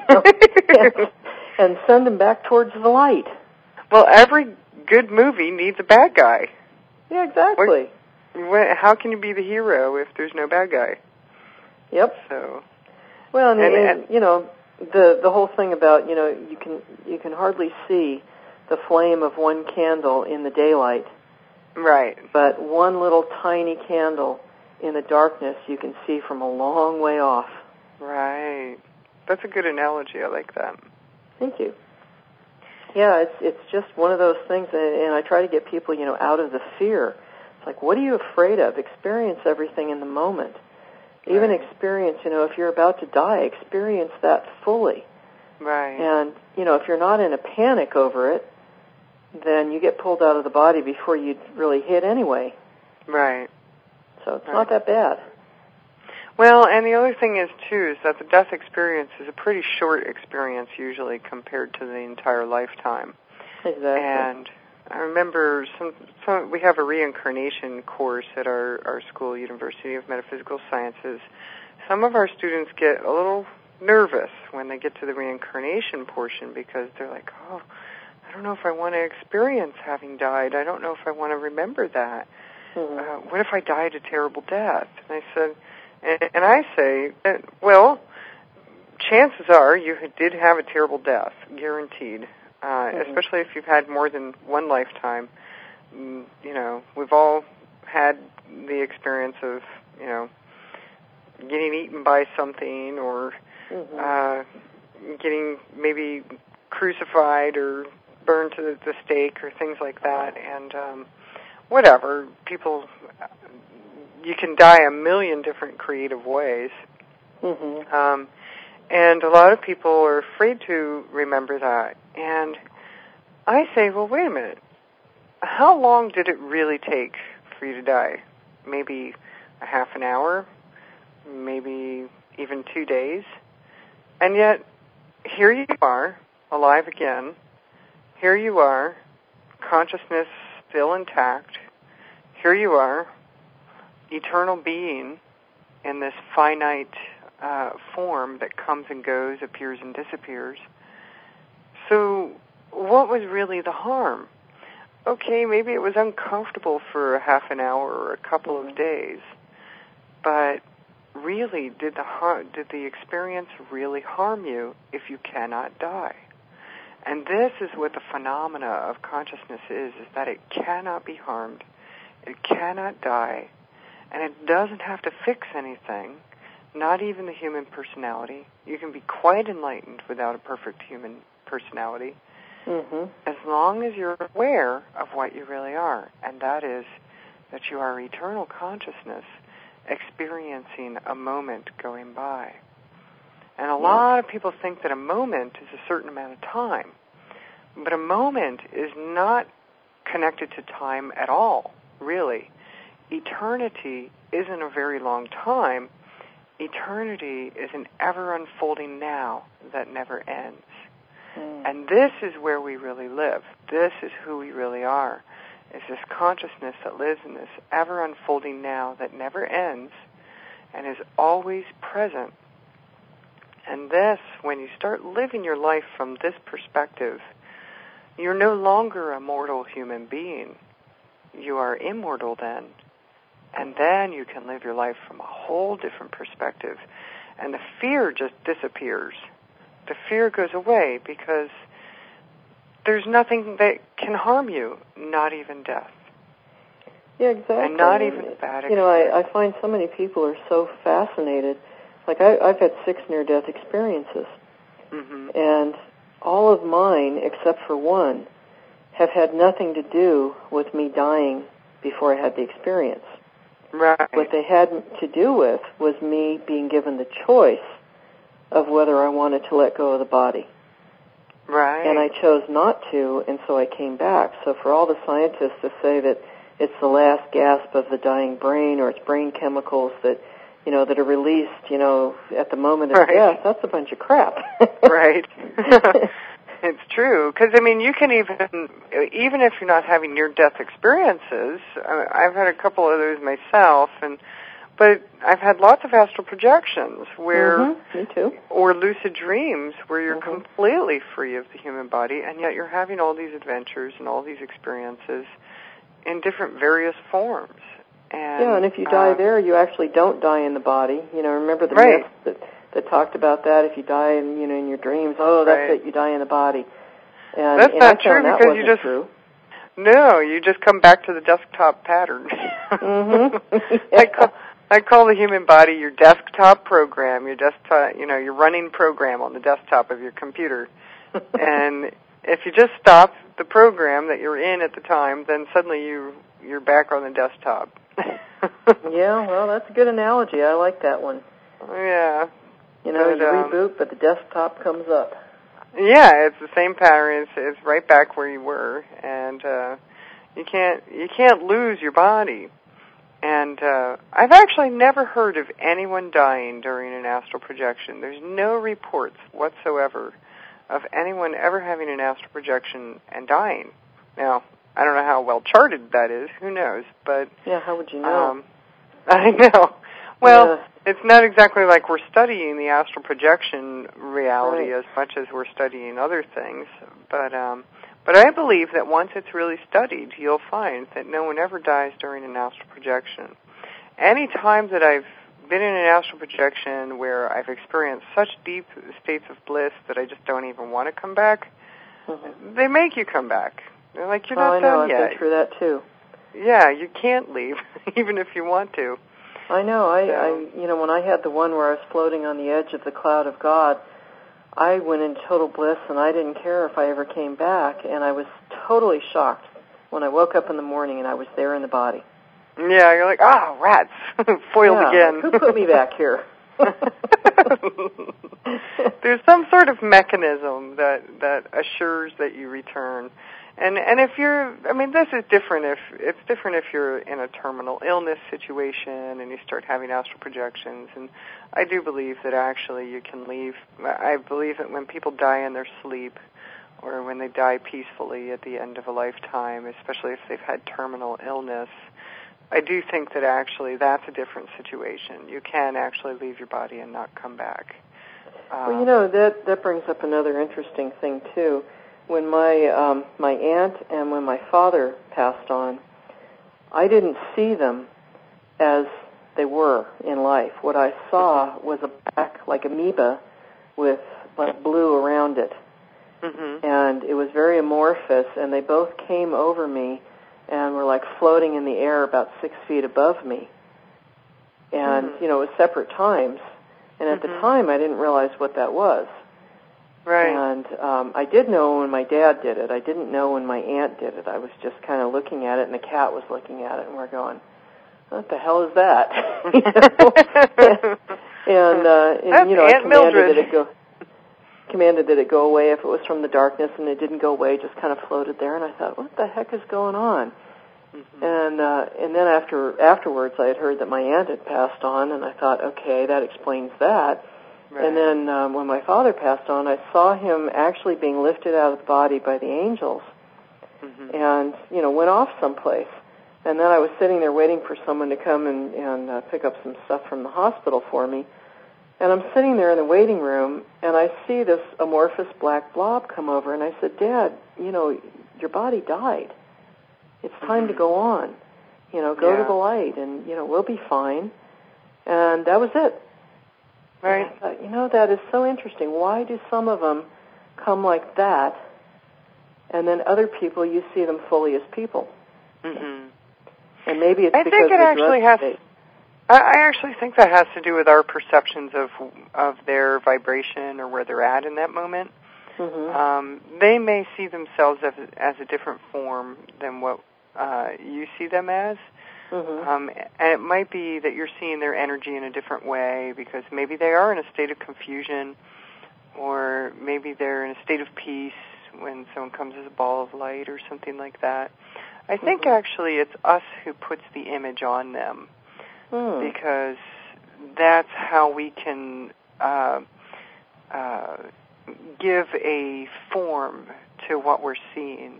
and send them back towards the light. Well, every good movie needs a bad guy. Yeah, exactly. How can you be the hero if there's no bad guy? Yep. So. Well, and the whole thing about, you can hardly see the flame of one candle in the daylight. Right. But one little tiny candle in the darkness you can see from a long way off. Right. That's a good analogy. I like that. Thank you. Yeah, it's just one of those things, and I try to get people, out of the fear. It's like, what are you afraid of? Experience everything in the moment. Even experience, if you're about to die, experience that fully. Right. And, if you're not in a panic over it, then you get pulled out of the body before you'd really hit anyway. Right. So it's not that bad. Well, and the other thing is, too, is that the death experience is a pretty short experience usually compared to the entire lifetime. Exactly. And I remember we have a reincarnation course at our school, University of Metaphysical Sciences. Some of our students get a little nervous when they get to the reincarnation portion because they're like, oh, I don't know if I want to experience having died. I don't know if I want to remember that. Mm-hmm. What if I died a terrible death? And I say, well, chances are you did have a terrible death, guaranteed. Especially if you've had more than one lifetime. You know, we've all had the experience of, you know, getting eaten by something or getting maybe crucified or burned to the stake or things like that. And whatever, people, you can die a million different creative ways. Mm-hmm. And a lot of people are afraid to remember that. And I say, well, wait a minute. How long did it really take for you to die? Maybe a half an hour? Maybe even 2 days? And yet, here you are, alive again. Here you are, consciousness still intact. Here you are, eternal being in this finite form that comes and goes, appears and disappears. So what was really the harm? Okay, maybe it was uncomfortable for a half an hour or a couple of days, but really, did the experience really harm you if you cannot die? And this is what the phenomena of consciousness is that it cannot be harmed, it cannot die, and it doesn't have to fix anything. Not even the human personality. You can be quite enlightened without a perfect human personality, as long as you're aware of what you really are, and that is that you are eternal consciousness experiencing a moment going by. And a lot of people think that a moment is a certain amount of time, but a moment is not connected to time at all, really. Eternity isn't a very long time. Eternity is an ever-unfolding now that never ends. And this is where we really live. This is who we really are. It's this consciousness that lives in this ever-unfolding now that never ends and is always present. And this, when you start living your life from this perspective, you're no longer a mortal human being. You are immortal then. And then you can live your life from a whole different perspective. And the fear just disappears. The fear goes away because there's nothing that can harm you, not even death. Yeah, exactly. And not even bad experience. You know, I find so many people are so fascinated. Like, I've had 6 near-death experiences. And all of mine, except for one, have had nothing to do with me dying before I had the experience. Right. What they had to do with was me being given the choice of whether I wanted to let go of the body. Right. And I chose not to, and so I came back. So for all the scientists to say that it's the last gasp of the dying brain or it's brain chemicals that, you know, that are released, you know, at the moment of death, that's a bunch of crap. Right. It's true. Because, I mean, you can even if you're not having near-death experiences, I've had a couple of those myself, but I've had lots of astral projections where, me too, or lucid dreams where you're completely free of the human body, and yet you're having all these adventures and all these experiences in different various forms. And if you die there, you actually don't die in the body. You know, remember the myth that talked about that? If you die in, you know, in your dreams, that's it, you die in the body. And that's not true because you just true. No, you just come back to the desktop pattern. I call the human body your desktop program, your desktop, you know, your running program on the desktop of your computer. And if you just stop the program that you're in at the time, then suddenly you're back on the desktop. Yeah, well, that's a good analogy. I like that one. Yeah. You know, you reboot, but the desktop comes up. Yeah, it's the same pattern. It's right back where you were, and you can't lose your body. And I've actually never heard of anyone dying during an astral projection. There's no reports whatsoever of anyone ever having an astral projection and dying. Now, I don't know how well charted that is. Who knows? But yeah, how would you know? I know. Well, yeah. It's not exactly like we're studying the astral projection reality right. as much as we're studying other things. But I believe that once it's really studied, you'll find that no one ever dies during an astral projection. Any time that I've been in an astral projection where I've experienced such deep states of bliss that I just don't even want to come back, they make you come back. They're like, you're not done yet. I've been through that too. Yeah, you can't leave, even if you want to. I know. I when I had the one where I was floating on the edge of the cloud of God, I went in total bliss, and I didn't care if I ever came back, and I was totally shocked when I woke up in the morning and I was there in the body. Yeah, you're like, rats, foiled again. Like, who put me back here? There's some sort of mechanism that assures that you return. And if you're, this is different if you're in a terminal illness situation and you start having astral projections. And I do believe that actually you can leave. I believe that when people die in their sleep or when they die peacefully at the end of a lifetime, especially if they've had terminal illness, I do think that actually that's a different situation. You can actually leave your body and not come back. Well, that brings up another interesting thing, too. When my my aunt and when my father passed on, I didn't see them as they were in life. What I saw was a black, like amoeba, with like blue around it. And it was very amorphous, and they both came over me and were like floating in the air about 6 feet above me. And, it was separate times. And at the time, I didn't realize what that was. Right. And I did know when my dad did it. I didn't know when my aunt did it. I was just kind of looking at it, and the cat was looking at it, and we're going, what the hell is that? and I commanded that it go away if it was from the darkness, and it didn't go away, just kind of floated there. And I thought, what the heck is going on? And then afterwards, I had heard that my aunt had passed on, and I thought, okay, that explains that. Right. And then when my father passed on, I saw him actually being lifted out of the body by the angels, and went off someplace. And then I was sitting there waiting for someone to come and pick up some stuff from the hospital for me. And I'm sitting there in the waiting room, and I see this amorphous black blob come over, and I said, Dad, your body died. It's time to go on. Go to the light, and, we'll be fine. And that was it. Right. I thought, that is so interesting. Why do some of them come like that, and then other people, you see them fully as people? And maybe it's because of the drug state. I actually think that has to do with our perceptions of their vibration or where they're at in that moment. They may see themselves as a different form than what you see them as. And it might be that you're seeing their energy in a different way because maybe they are in a state of confusion, or maybe they're in a state of peace when someone comes as a ball of light or something like that. I think actually it's us who puts the image on them because that's how we can give a form to what we're seeing.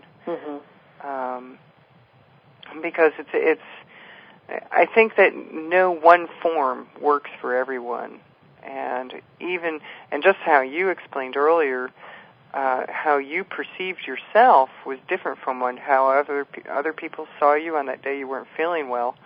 Because it's I think that no one form works for everyone, and just how you explained earlier, how you perceived yourself was different from how other people saw you on that day you weren't feeling well.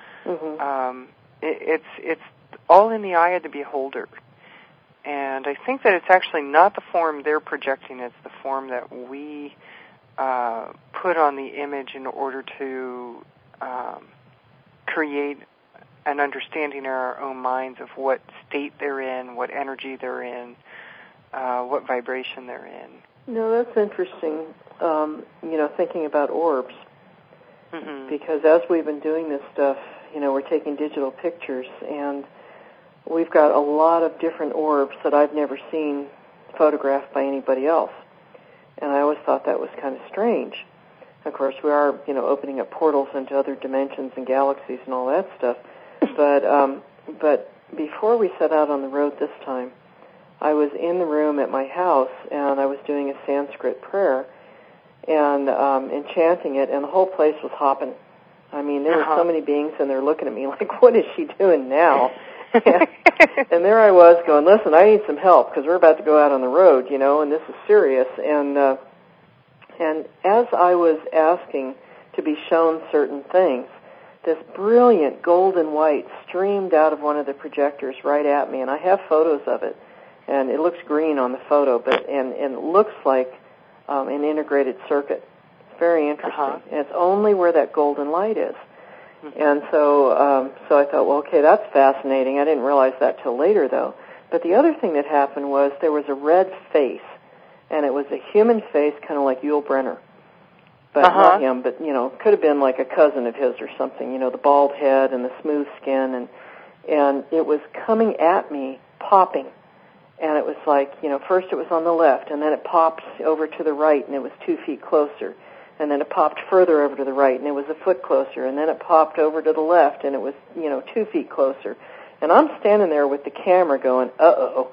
It's all in the eye of the beholder, and I think that it's actually not the form they're projecting; it's the form that we put on the image in order to create an understanding in our own minds of what state they're in, what energy they're in, what vibration they're in. No, that's interesting, thinking about orbs. Because as we've been doing this stuff, we're taking digital pictures, and we've got a lot of different orbs that I've never seen photographed by anybody else. And I always thought that was kind of strange. Of course, we are, opening up portals into other dimensions and galaxies and all that stuff. But before we set out on the road this time, I was in the room at my house, and I was doing a Sanskrit prayer and chanting it, and the whole place was hopping. I mean, there were so many beings, and they're looking at me like, what is she doing now? And there I was going, listen, I need some help because we're about to go out on the road, and this is serious. And as I was asking to be shown certain things, this brilliant golden white streamed out of one of the projectors right at me, and I have photos of it. And it looks green on the photo, and it looks like an integrated circuit. It's very interesting. And it's only where that golden light is. And so I thought, well, okay, that's fascinating. I didn't realize that till later, though. But the other thing that happened was there was a red face, and it was a human face, kind of like Yul Brynner. But not him, but, could have been like a cousin of his or something, the bald head and the smooth skin. And it was coming at me, popping. And it was like, first it was on the left, and then it popped over to the right, and it was 2 feet closer. And then it popped further over to the right, and it was a foot closer. And then it popped over to the left, and it was, 2 feet closer. And I'm standing there with the camera going, uh-oh.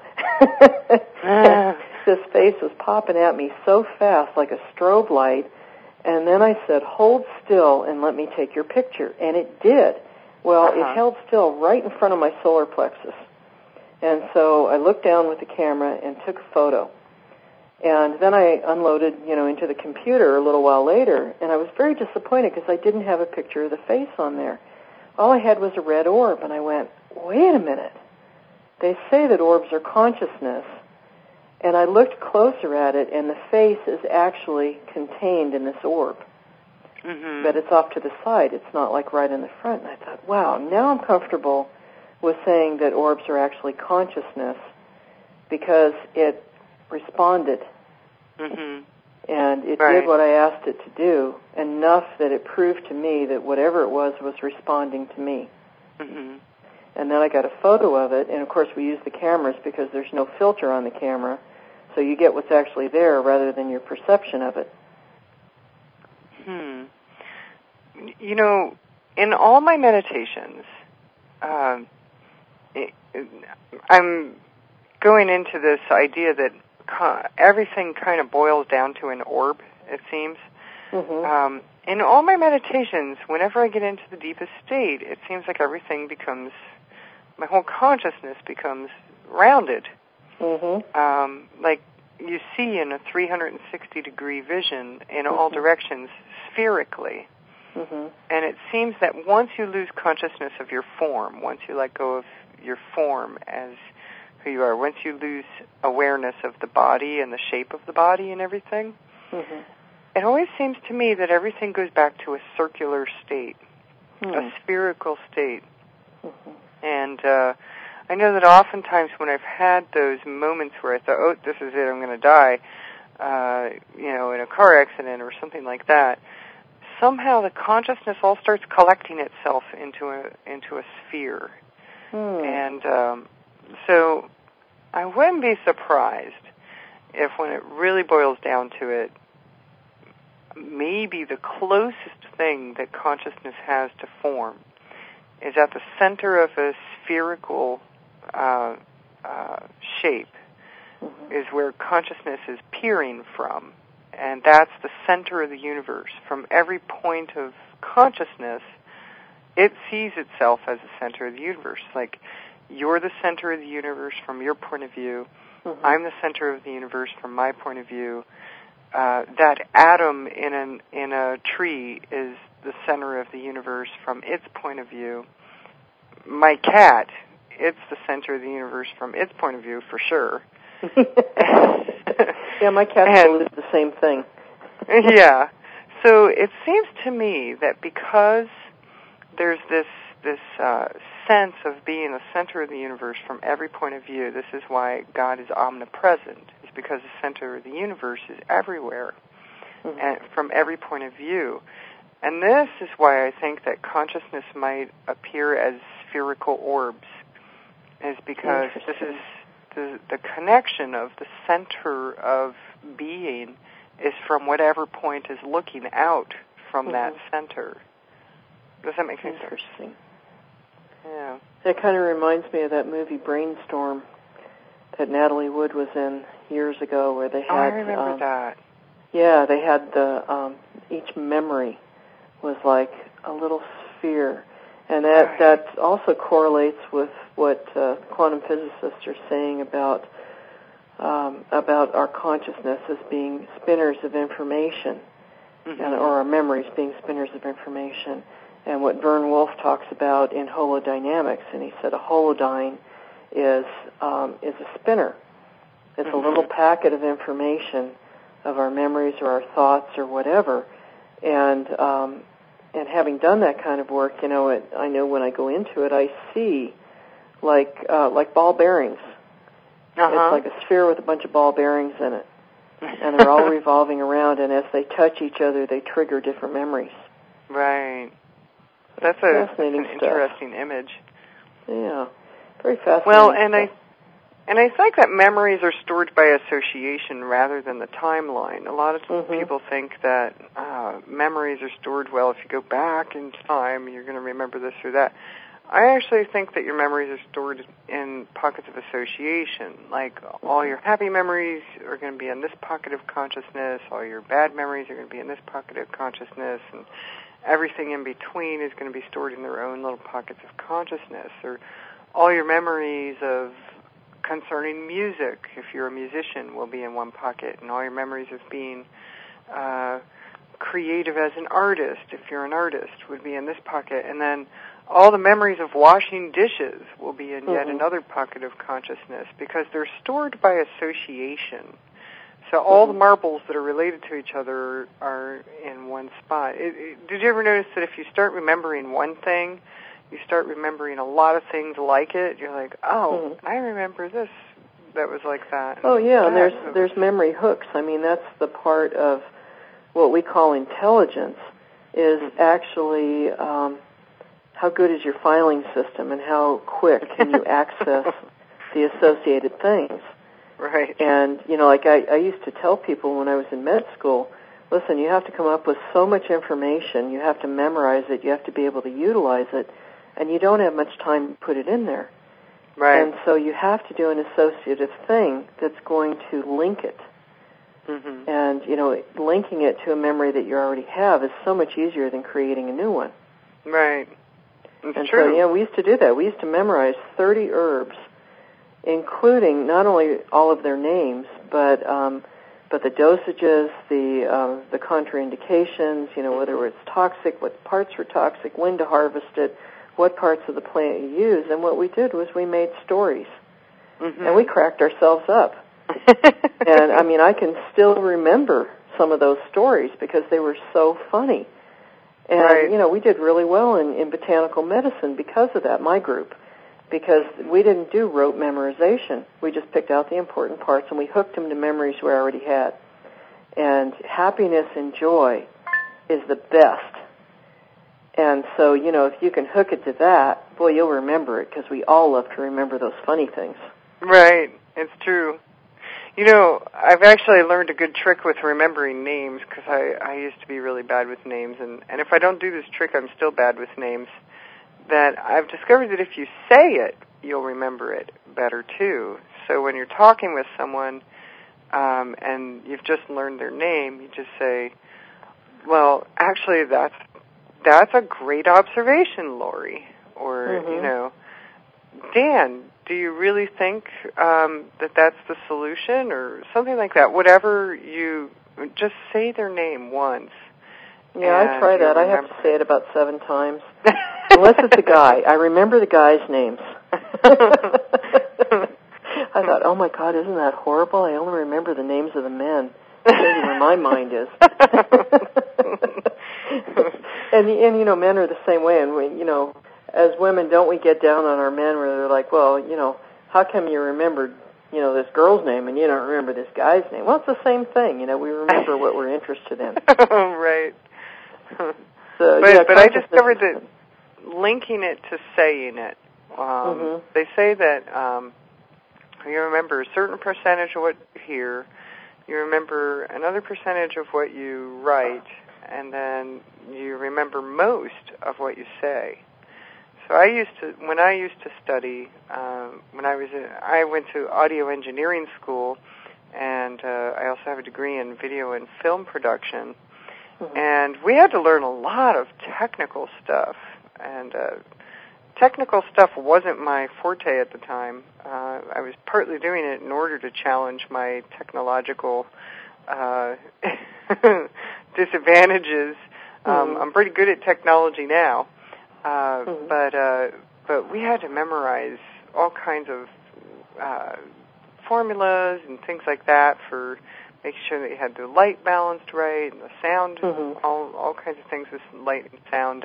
This face was popping at me so fast, like a strobe light. And then I said, hold still and let me take your picture. And it did. Well, it held still right in front of my solar plexus. And so I looked down with the camera and took a photo. And then I unloaded, into the computer a little while later, and I was very disappointed because I didn't have a picture of the face on there. All I had was a red orb, and I went, wait a minute. They say that orbs are consciousness. And I looked closer at it, and the face is actually contained in this orb. Mm-hmm. But it's off to the side. It's not like right in the front. And I thought, wow, now I'm comfortable with saying that orbs are actually consciousness because it responded. Mm-hmm. And it did what I asked it to do, enough that it proved to me that whatever it was responding to me. Mm-hmm. And then I got a photo of it, and of course we use the cameras because there's no filter on the camera, so you get what's actually there rather than your perception of it. In all my meditations, I'm going into this idea that everything kind of boils down to an orb, it seems. Mm-hmm. In all my meditations, whenever I get into the deepest state, it seems like everything becomes, my whole consciousness becomes rounded. Mm-hmm. Like you see in a 360-degree vision in all directions spherically. Mm-hmm. And it seems that once you lose consciousness of your form, once you let go of your form as who you are, once you lose awareness of the body and the shape of the body and everything, mm-hmm. it always seems to me that everything goes back to a circular state, a spherical state. Mm-hmm. And I know that oftentimes when I've had those moments where I thought, oh, this is it, I'm going to die, in a car accident or something like that, somehow the consciousness all starts collecting itself into a sphere. And so I wouldn't be surprised if when it really boils down to it, maybe the closest thing that consciousness has to form is at the center of a spherical shape, is where consciousness is peering from. And that's the center of the universe. From every point of consciousness, it sees itself as the center of the universe. Like, you're the center of the universe from your point of view. Mm-hmm. I'm the center of the universe from my point of view. That atom in a tree is the center of the universe from its point of view. My cat, it's the center of the universe from its point of view, for sure. Yeah, my cat believes the same thing. Yeah. So it seems to me that because there's this sense of being the center of the universe from every point of view, this is why God is omnipresent. It's because the center of the universe is everywhere, and from every point of view. And this is why I think that consciousness might appear as spherical orbs, is because this is the connection of the center of being is from whatever point is looking out from that center. Does that make sense? Interesting. Yeah. It kind of reminds me of that movie Brainstorm that Natalie Wood was in years ago, where they had. I remember that. Yeah, they had each memory was like a little sphere, and that also correlates with what quantum physicists are saying about our consciousness as being spinners of information, or our memories being spinners of information, and what Vern Wolf talks about in holodynamics. And he said a holodyne is a spinner. It's a little packet of information of our memories or our thoughts or whatever, and having done that kind of work, I know when I go into it, I see like ball bearings. It's like a sphere with a bunch of ball bearings in it, and they're all revolving around, and as they touch each other, they trigger different memories. Right. That's an interesting image. Yeah, very fascinating. Well, and I think that memories are stored by association rather than the timeline. A lot of people think that memories are stored, well, if you go back in time, you're going to remember this or that. I actually think that your memories are stored in pockets of association. Like all your happy memories are going to be in this pocket of consciousness, all your bad memories are going to be in this pocket of consciousness, and everything in between is going to be stored in their own little pockets of consciousness. Or all your memories of concerning music, if you're a musician, will be in one pocket, and all your memories of being creative as an artist, if you're an artist, would be in this pocket, and then all the memories of washing dishes will be in yet another pocket of consciousness, because they're stored by association. So all the marbles that are related to each other are in one spot. Did you ever notice that if you start remembering one thing, you start remembering a lot of things like it? You're like, oh, I remember this that was like that. Oh, yeah, and there's memory hooks. I mean, that's the part of what we call intelligence, is actually how good is your filing system and how quick can you access the associated things. Right. And, like I used to tell people when I was in med school, listen, you have to come up with so much information, you have to memorize it, you have to be able to utilize it, and you don't have much time to put it in there. Right. And so you have to do an associative thing that's going to link it. And, linking it to a memory that you already have is so much easier than creating a new one. Right. It's true. So, we used to do that. We used to memorize 30 herbs, including not only all of their names, but the dosages, the contraindications, whether it's toxic, what parts were toxic, when to harvest it, what parts of the plant you use. And what we did was we made stories. And we cracked ourselves up. And, I can still remember some of those stories because they were so funny. And, we did really well in botanical medicine because of that, my group, because we didn't do rote memorization. We just picked out the important parts and we hooked them to memories we already had. And happiness and joy is the best. And so, if you can hook it to that, boy, you'll remember it, because we all love to remember those funny things. Right. It's true. I've actually learned a good trick with remembering names, because I used to be really bad with names, and if I don't do this trick, I'm still bad with names, that I've discovered that if you say it, you'll remember it better, too. So when you're talking with someone, and you've just learned their name, you just say, well, actually, that's a great observation, Lori. Or, Dan, do you really think that that's the solution? Or something like that. Whatever you, just say their name once. Yeah, I try that. I have to say it about 7 times. Unless it's a guy. I remember the guys' names. I thought, oh my God, isn't that horrible? I only remember the names of the men. That's where my mind is. and men are the same way. And we, as women, don't we get down on our men where they're like, well, how come you remembered, this girl's name and you don't remember this guy's name? Well, it's the same thing. We remember what we're interested in. Right. So, but I discovered that linking it to saying it, they say that you remember a certain percentage of what you hear, you remember another percentage of what you write, and then you remember most of what you say. So when I used to study, I went to audio engineering school, and I also have a degree in video and film production. Mm-hmm. And we had to learn a lot of technical stuff, and technical stuff wasn't my forte at the time. I was partly doing it in order to challenge my technological disadvantages. I'm pretty good at technology now, but we had to memorize all kinds of formulas and things like that for making sure that you had the light balanced right and the sound, all kinds of things with light and sound,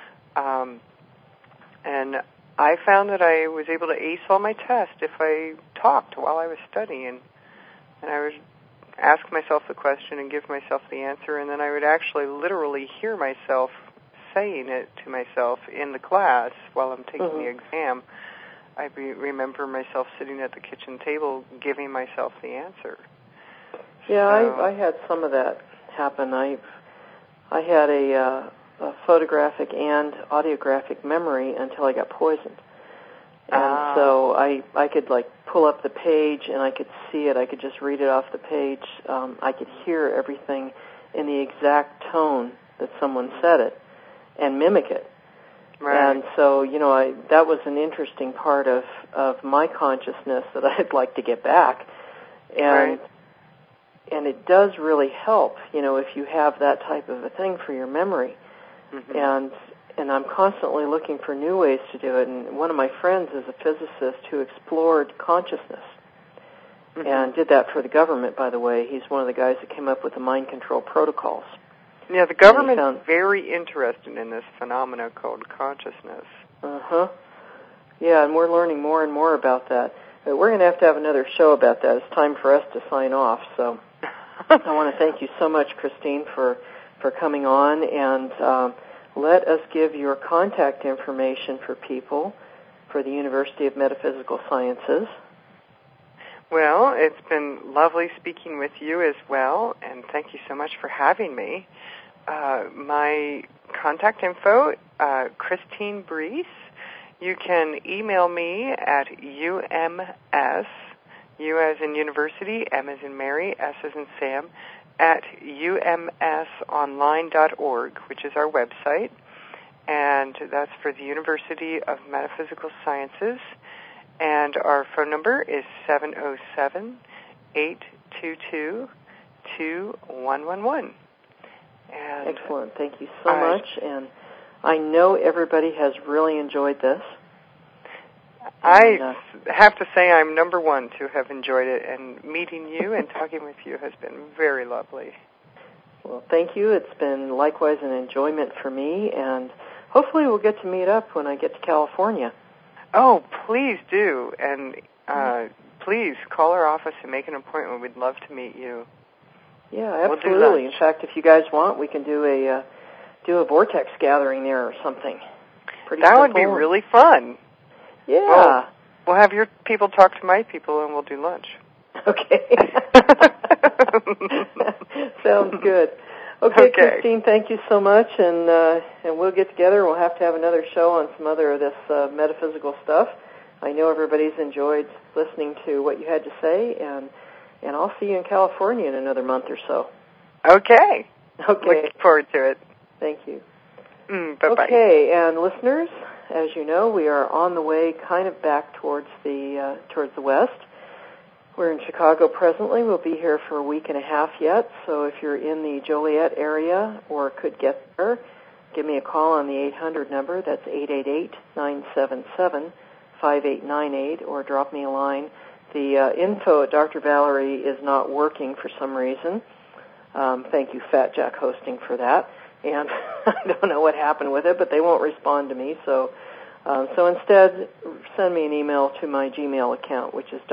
and I found that I was able to ace all my tests if I talked while I was studying, and I would ask myself the question and give myself the answer, and then I would actually literally hear myself saying it to myself in the class while I'm taking the exam. I remember myself sitting at the kitchen table giving myself the answer. Yeah, I had some of that happen. I had a photographic and audiographic memory until I got poisoned. And so I could pull up the page and I could see it. I could just read it off the page. I could hear everything in the exact tone that someone said it and mimic it. Right. And so, that was an interesting part of my consciousness that I'd like to get back. And and it does really help, if you have that type of a thing for your memory. And I'm constantly looking for new ways to do it. And one of my friends is a physicist who explored consciousness and did that for the government, by the way. He's one of the guys that came up with the mind control protocols. Yeah, the government's very interested in this phenomena called consciousness. Yeah, and we're learning more and more about that. But we're going to have another show about that. It's time for us to sign off. So I want to thank you so much, Christine, for coming on, and let us give your contact information for people for the University of Metaphysical Sciences. Well, it's been lovely speaking with you as well, and thank you so much for having me. My contact info, Christine Brees. You can email me at UMS, U as in University, M as in Mary, S as in Sam, at umsonline.org, which is our website, and that's for the University of Metaphysical Sciences. And our phone number is 707-822-2111. Excellent. Thank you so much. And I know everybody has really enjoyed this. I have to say I'm number one to have enjoyed it, and meeting you and talking with you has been very lovely. Well, thank you. It's been likewise an enjoyment for me, and hopefully we'll get to meet up when I get to California. Oh, please do, and please call our office and make an appointment. We'd love to meet you. Yeah, absolutely. In fact, if you guys want, we can do a vortex gathering there or something. That would be really fun. Yeah. Well, we'll have your people talk to my people, and we'll do lunch. Okay. Sounds good. Okay, Christine, thank you so much, and we'll get together. We'll have to have another show on some other of this metaphysical stuff. I know everybody's enjoyed listening to what you had to say, and I'll see you in California in another month or so. Okay. Looking forward to it. Thank you. Bye-bye. Okay, and listeners, as you know, we are on the way kind of back towards the west. We're in Chicago presently. We'll be here for a week and a half yet, so if you're in the Joliet area or could get there, give me a call on the 800 number. That's 888-977-5898, or drop me a line. The info at Dr. Valerie is not working for some reason. Thank you, Fat Jack Hosting, for that. And I don't know what happened with it, but they won't respond to me. So instead, send me an email to my Gmail account, which is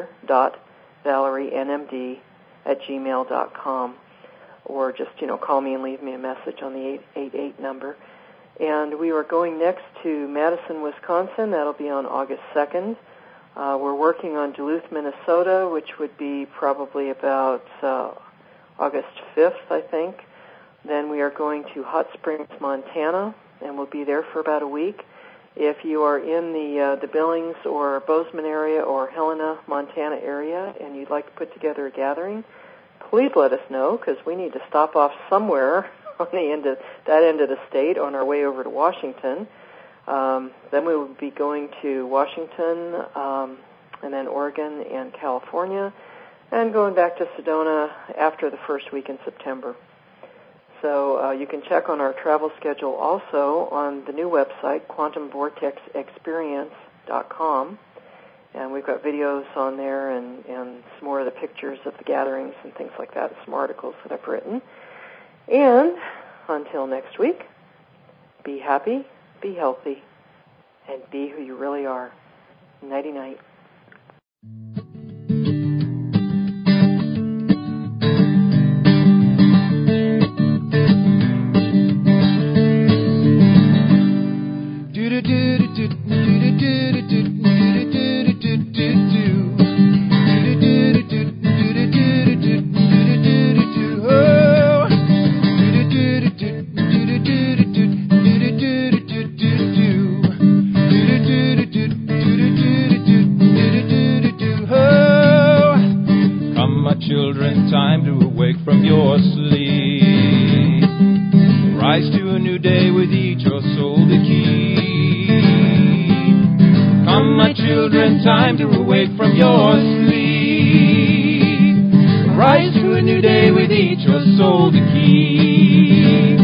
dr.valerienmd@gmail.com. Or just, call me and leave me a message on the 888 number. And we are going next to Madison, Wisconsin. That'll be on August 2nd. We're working on Duluth, Minnesota, which would be probably about August 5th, I think. Then we are going to Hot Springs, Montana, and we'll be there for about a week. If you are in the Billings or Bozeman area or Helena, Montana area, and you'd like to put together a gathering, please let us know, because we need to stop off somewhere on that end of the state on our way over to Washington. Then we will be going to Washington, and then Oregon and California, and going back to Sedona after the first week in September. So you can check on our travel schedule also on the new website, quantumvortexexperience.com. And we've got videos on there and some more of the pictures of the gatherings and things like that, some articles that I've written. And until next week, be happy, be healthy, and be who you really are. Nighty-night. Children, time to awake from your sleep. Rise to a new day with each your soul to keep. Come, my children, time to awake from your sleep. Rise to a new day with each your soul to keep.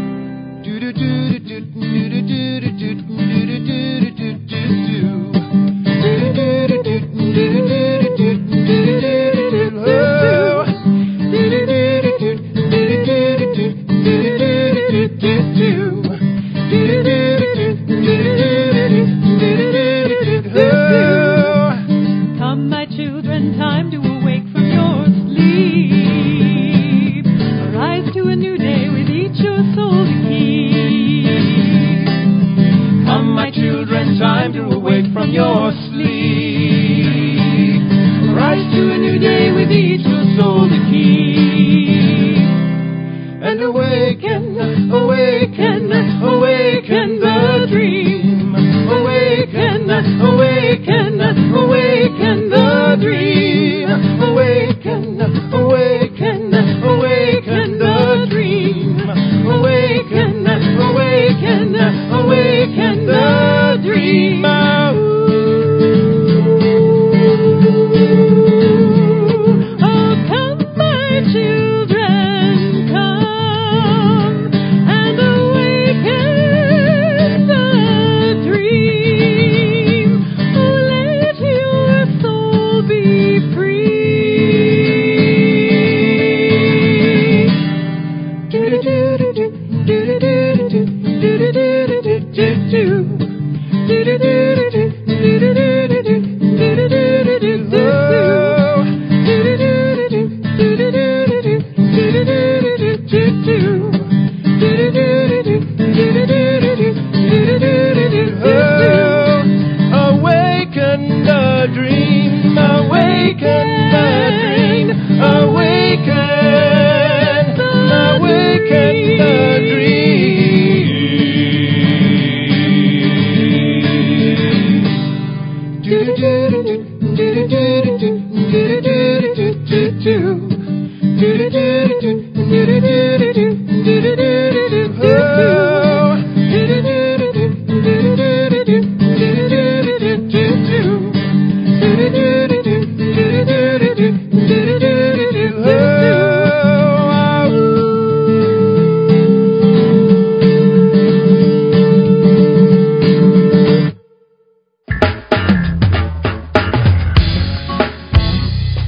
Come, my children, time to awake from your sleep. Arise to a new day with each your soul to keep. Come, my children, time to awake from your sleep. Rise to a new day with each your soul to keep. And awaken, awaken, awaken the dream. Awaken, awaken, awaken the dream. Awaken, awaken, awaken the dream. Awaken, awaken, awaken the dream. Oh, come, my children, come and awaken the dream. Oh, let your soul be free. Awaken the dream, awaken the dream, awaken, awaken the dream.